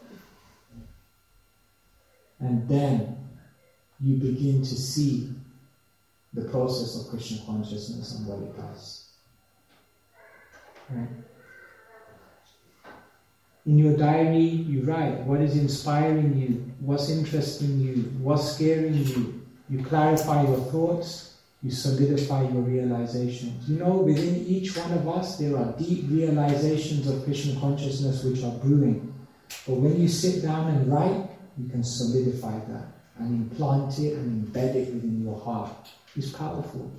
And then you begin to see the process of Krishna consciousness and what it does. Right? In your diary, you write what is inspiring you, what's interesting you, what's scaring you. You clarify your thoughts, you solidify your realizations. Within each one of us, there are deep realizations of Krishna consciousness which are brewing. But when you sit down and write, you can solidify that and implant it and embed it within your heart. It's powerful.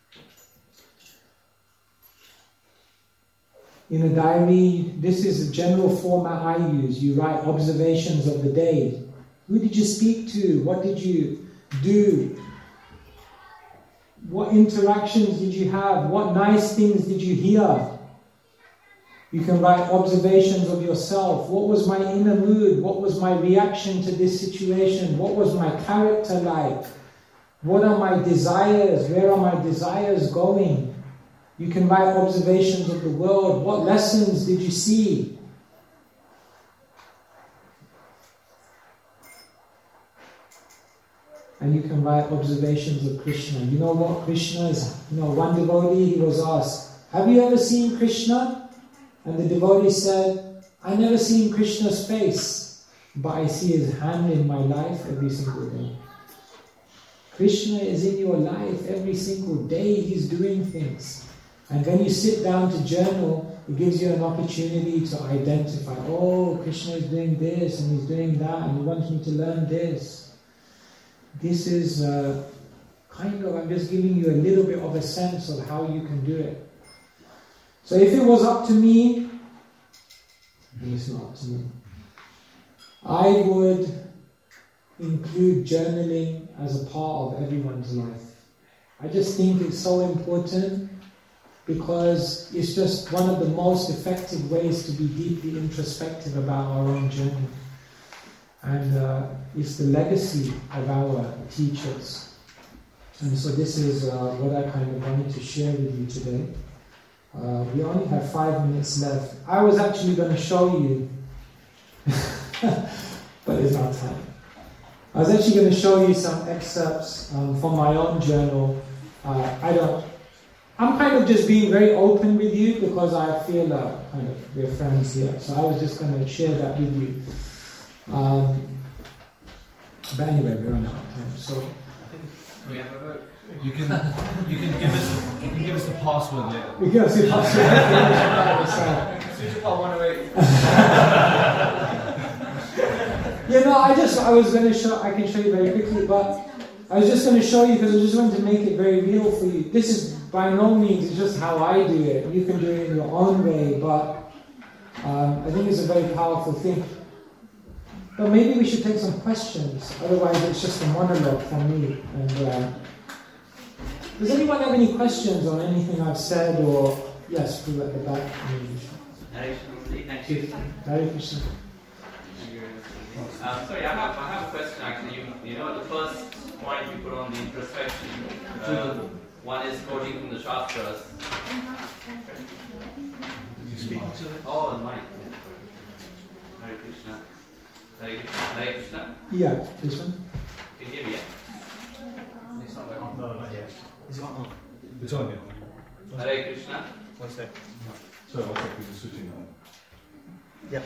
In a diary, this is a general format I use. You write observations of the day. Who did you speak to? What did you do? What interactions did you have? What nice things did you hear? You can write observations of yourself. What was my inner mood? What was my reaction to this situation? What was my character like? What are my desires? Where are my desires going? You can write observations of the world. What lessons did you see? And you can write observations of Krishna. You know what Krishna is? One devotee, he was asked, have you ever seen Krishna? And the devotee said, I never seen Krishna's face, but I see his hand in my life every single day. Krishna is in your life every single day. He's doing things. And when you sit down to journal, it gives you an opportunity to identify, oh, Krishna is doing this and he's doing that and he wants me to learn this. This is I'm just giving you a little bit of a sense of how you can do it. So if it was up to me, and it's not up to me, I would include journaling as a part of everyone's life. I just think it's so important. because it's just one of the most effective ways to be deeply introspective about our own journey. And it's the legacy of our teachers. And so this is what I kind of wanted to share with you today. We only have 5 minutes left. I was actually going to show you, but there's not time. I was actually going to show you some excerpts from my own journal. I'm kind of just being very open with you because I feel kind of we're friends here. So I was just going to share that with you. But anyway, we're on out of time. So we have a vote. You can give us the password later. You give us the password. Switch up 108. I was going to show. I can show you very quickly, but I was just going to show you because I just wanted to make it very real for you. This is by no means it's just how I do it. You can do it in your own way, but I think it's a very powerful thing. But maybe we should take some questions. Otherwise, it's just a monologue from me. And does anyone have any questions on anything I've said? Or yes, through at the back. Hare Krishna. Sorry, I have a question actually. You know the first point you put on the introspection. One is quoting from the Shastras. Did you speak to it? Oh, the mic. Hare Krishna. Hare Krishna. Yeah, this one. Can you hear me? It's not on. No, not yet. Is it on? It's on, yeah. Hare Krishna. One sec. Sorry, one sec, we're just switching on. Yep.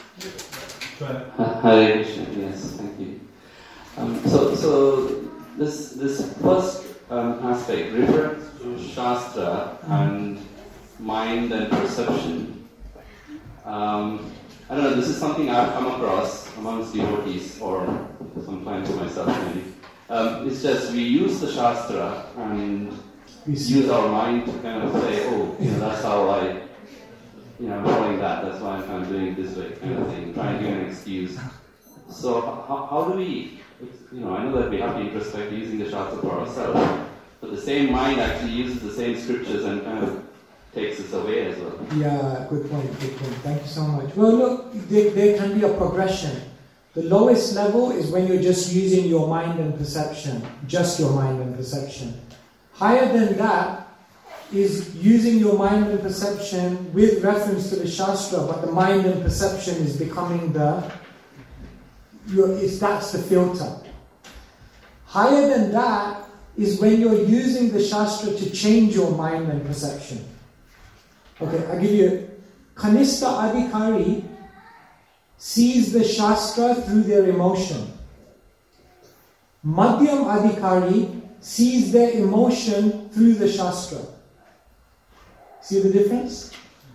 Hare Krishna, yes, thank you. So this first aspect, reference to Shastra and mind and perception. I don't know, this is something I've come across amongst devotees, or sometimes myself maybe. It's just we use the Shastra and use our mind to kind of say, that's how I'm following that's why I'm kind of doing it this way, kind of thing, trying to give an excuse. So how do we, I know that we have to introspect using the Shastra for ourselves, but the same mind actually uses the same scriptures and kind of takes us away as well. Yeah, good point. Thank you so much. Well, look, there can be a progression. The lowest level is when you're just using your mind and perception, just your mind and perception. Higher than that is using your mind and perception with reference to the Shastra, but the mind and perception is becoming that's the filter. Higher than that is when you're using the Shastra to change your mind and perception. Okay, I'll give you Kanistha Adhikari sees the Shastra through their emotion. Madhyam Adhikari sees their emotion through the Shastra. See the difference?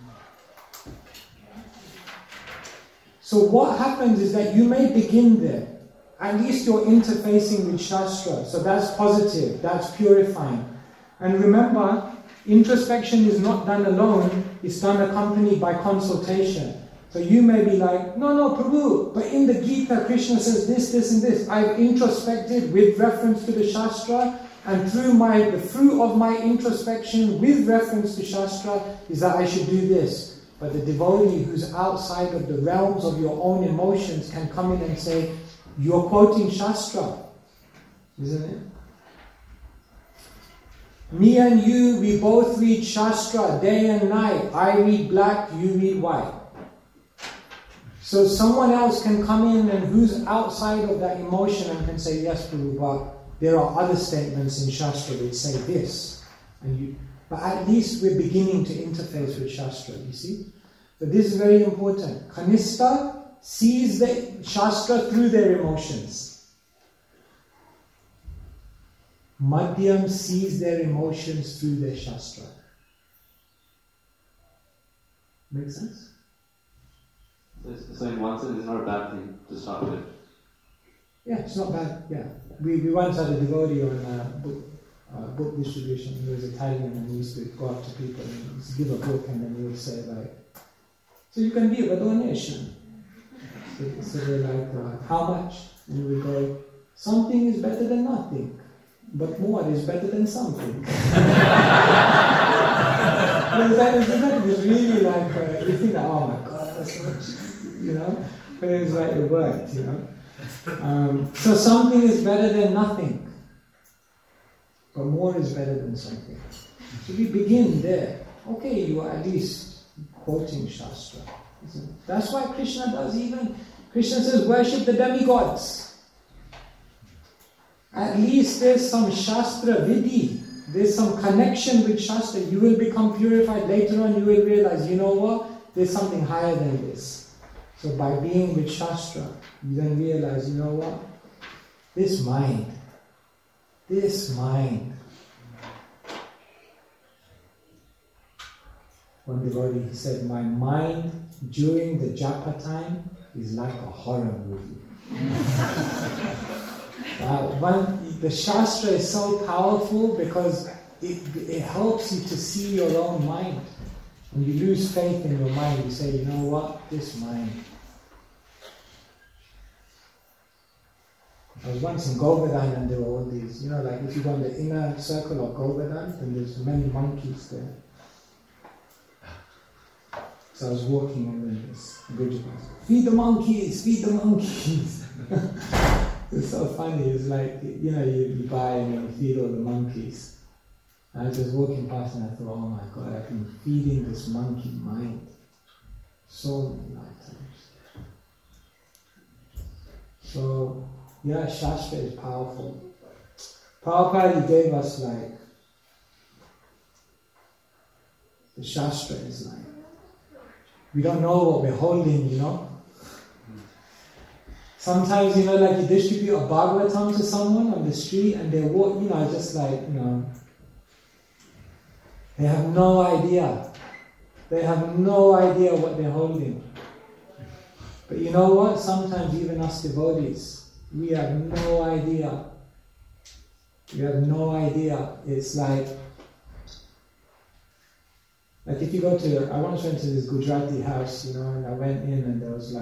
So what happens is that you may begin there. At least you're interfacing with Shastra. So that's positive, that's purifying. And remember, introspection is not done alone, it's done accompanied by consultation. So you may be like, no, Prabhu, but in the Gita, Krishna says this, and this. I've introspected with reference to the Shastra, and through the fruit of my introspection with reference to Shastra is that I should do this. But the devotee who's outside of the realms of your own emotions can come in and say, you're quoting Shastra, isn't it? Me and you, we both read Shastra day and night. I read black, you read white. So someone else can come in and who's outside of that emotion and can say, yes, Prabhu, but there are other statements in Shastra that say this. But at least we're beginning to interface with Shastra, you see? But this is very important. Kanistha sees the Shastra through their emotions. Madhyam sees their emotions through their Shastra. Make sense? So in one sense, it's not a bad thing to start with. Yeah, it's not bad. Yeah, we once had a devotee on book distribution. He was Italian and he used to go up to people and give a book and then he would say like, so you can give a donation. So they're like, how much? And we go, something is better than nothing. but more is better than something. That was really like, you think that, oh my God, that's so much, but it was like it worked, So something is better than nothing, but more is better than something. So we begin there. Okay, you are at least quoting Shastra. That's why Krishna does even. Krishna says, worship the demigods. At least there's some Shastra Vidhi. There's some connection with Shastra. You will become purified. Later on you will realize, you know what? There's something higher than this. So by being with Shastra, you then realize, you know what? This mind. One devotee said, my mind during the japa time is like a horror movie. The Shastra is so powerful because it helps you to see your own mind. When you lose faith in your mind, you say, you know what, this mind. I was once in Govardhan and there were all these, like if you go in the inner circle of Govardhan, then there's many monkeys there. So I was walking and then this Gujarat, feed the monkeys, feed the monkeys. It's so funny, it's like, you buy and you feed all the monkeys. I was just walking past and I thought, oh my God, I've been feeding this monkey mind so many lifetimes. So, yeah, Shastra is powerful. Prabhupada gave us the Shastra is we don't know what we're holding, Sometimes, like you distribute a Bhagavatam to someone on the street and they walk, just they have no idea. They have no idea what they're holding. But you know what? Sometimes even us devotees, we have no idea. We have no idea. It's like if you go to, I once went to this Gujarati house, and I went in and there was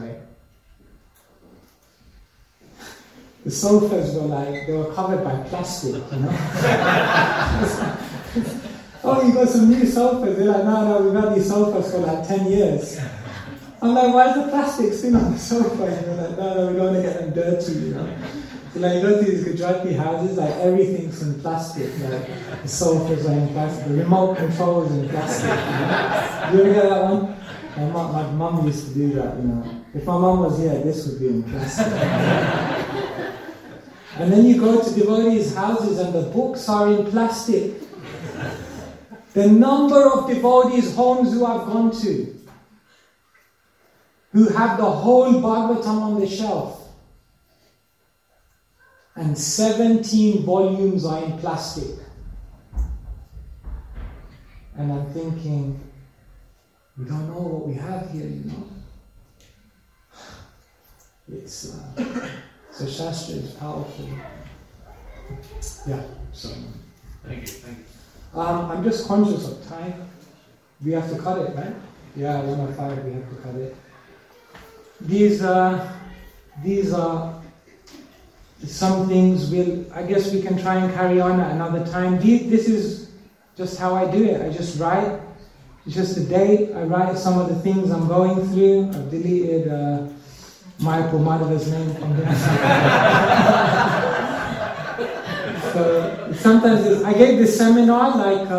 the sofas were they were covered by plastic, Oh, you got some new sofas? They're like, no, we've had these sofas for 10 years. I'm like, why is the plastic still on the sofa? And they're like, no, we don't want to get them dirty, So you go to these Gujarati houses, everything's in plastic. The sofas are in plastic, the remote controls in plastic. Do you ever get that one? My mum used to do that, If my mum was here, this would be in plastic. And then you go to devotees' houses and the books are in plastic. The number of devotees' homes who I've gone to, who have the whole Bhagavatam on the shelf, and 17 volumes are in plastic. And I'm thinking, we don't know what we have here, It's so Shastra is powerful. Yeah. So. Thank you. I'm just conscious of time. We have to cut it, right? Yeah, 1:05. We have to cut it. These are some things. I guess we can try and carry on at another time. This is just how I do it. I just write. It's just a day. I write some of the things I'm going through. I've deleted Mayapur Madhava's name from there. So sometimes I gave this seminar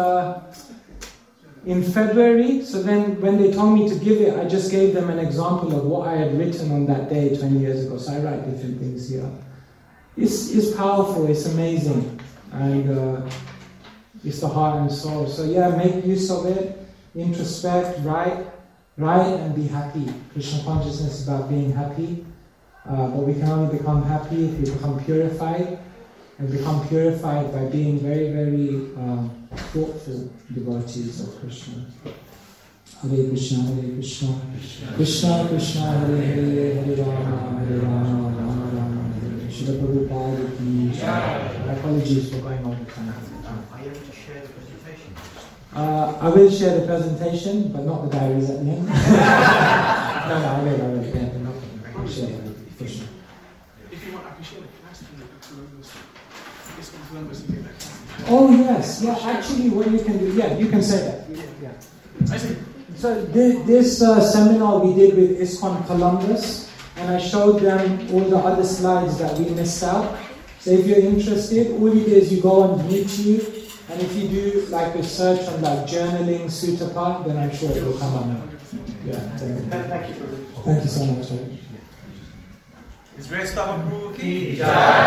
in February. So then when they told me to give it, I just gave them an example of what I had written on that day 20 years ago. So I write different things here. It's powerful. It's amazing, and it's the heart and soul. So yeah, make use of it. Introspect, write, and be happy. Krishna consciousness is about being happy, but we can only become happy if we become purified, and become purified by being very, very thoughtful devotees of Krishna. Hare Krishna, Hare Krishna, Krishna Krishna, Hare Hare, Hare Rama, Rama Rama, Hare Hare. Srila Prabhupada ki jai. Apologies for going over time. Are you able to share the presentation? I will share the presentation, but not the diaries at the end. No, I will. Yeah, no, I'll share it for sure. If you want, I can share the class. ISKCON Columbus and get that kind of Oh yes, yeah. Actually, what you can do, yeah, you can say that. Yeah. I see. So this seminar we did with ISKCON Columbus, and I showed them all the other slides that we missed out. So if you're interested, all you do is you go on YouTube, and if you do like a search on like journaling Sutta Park, then I'm sure it will come up. Yeah. Thank you for Thank you so much. His Grace Tavapu Ki Jai.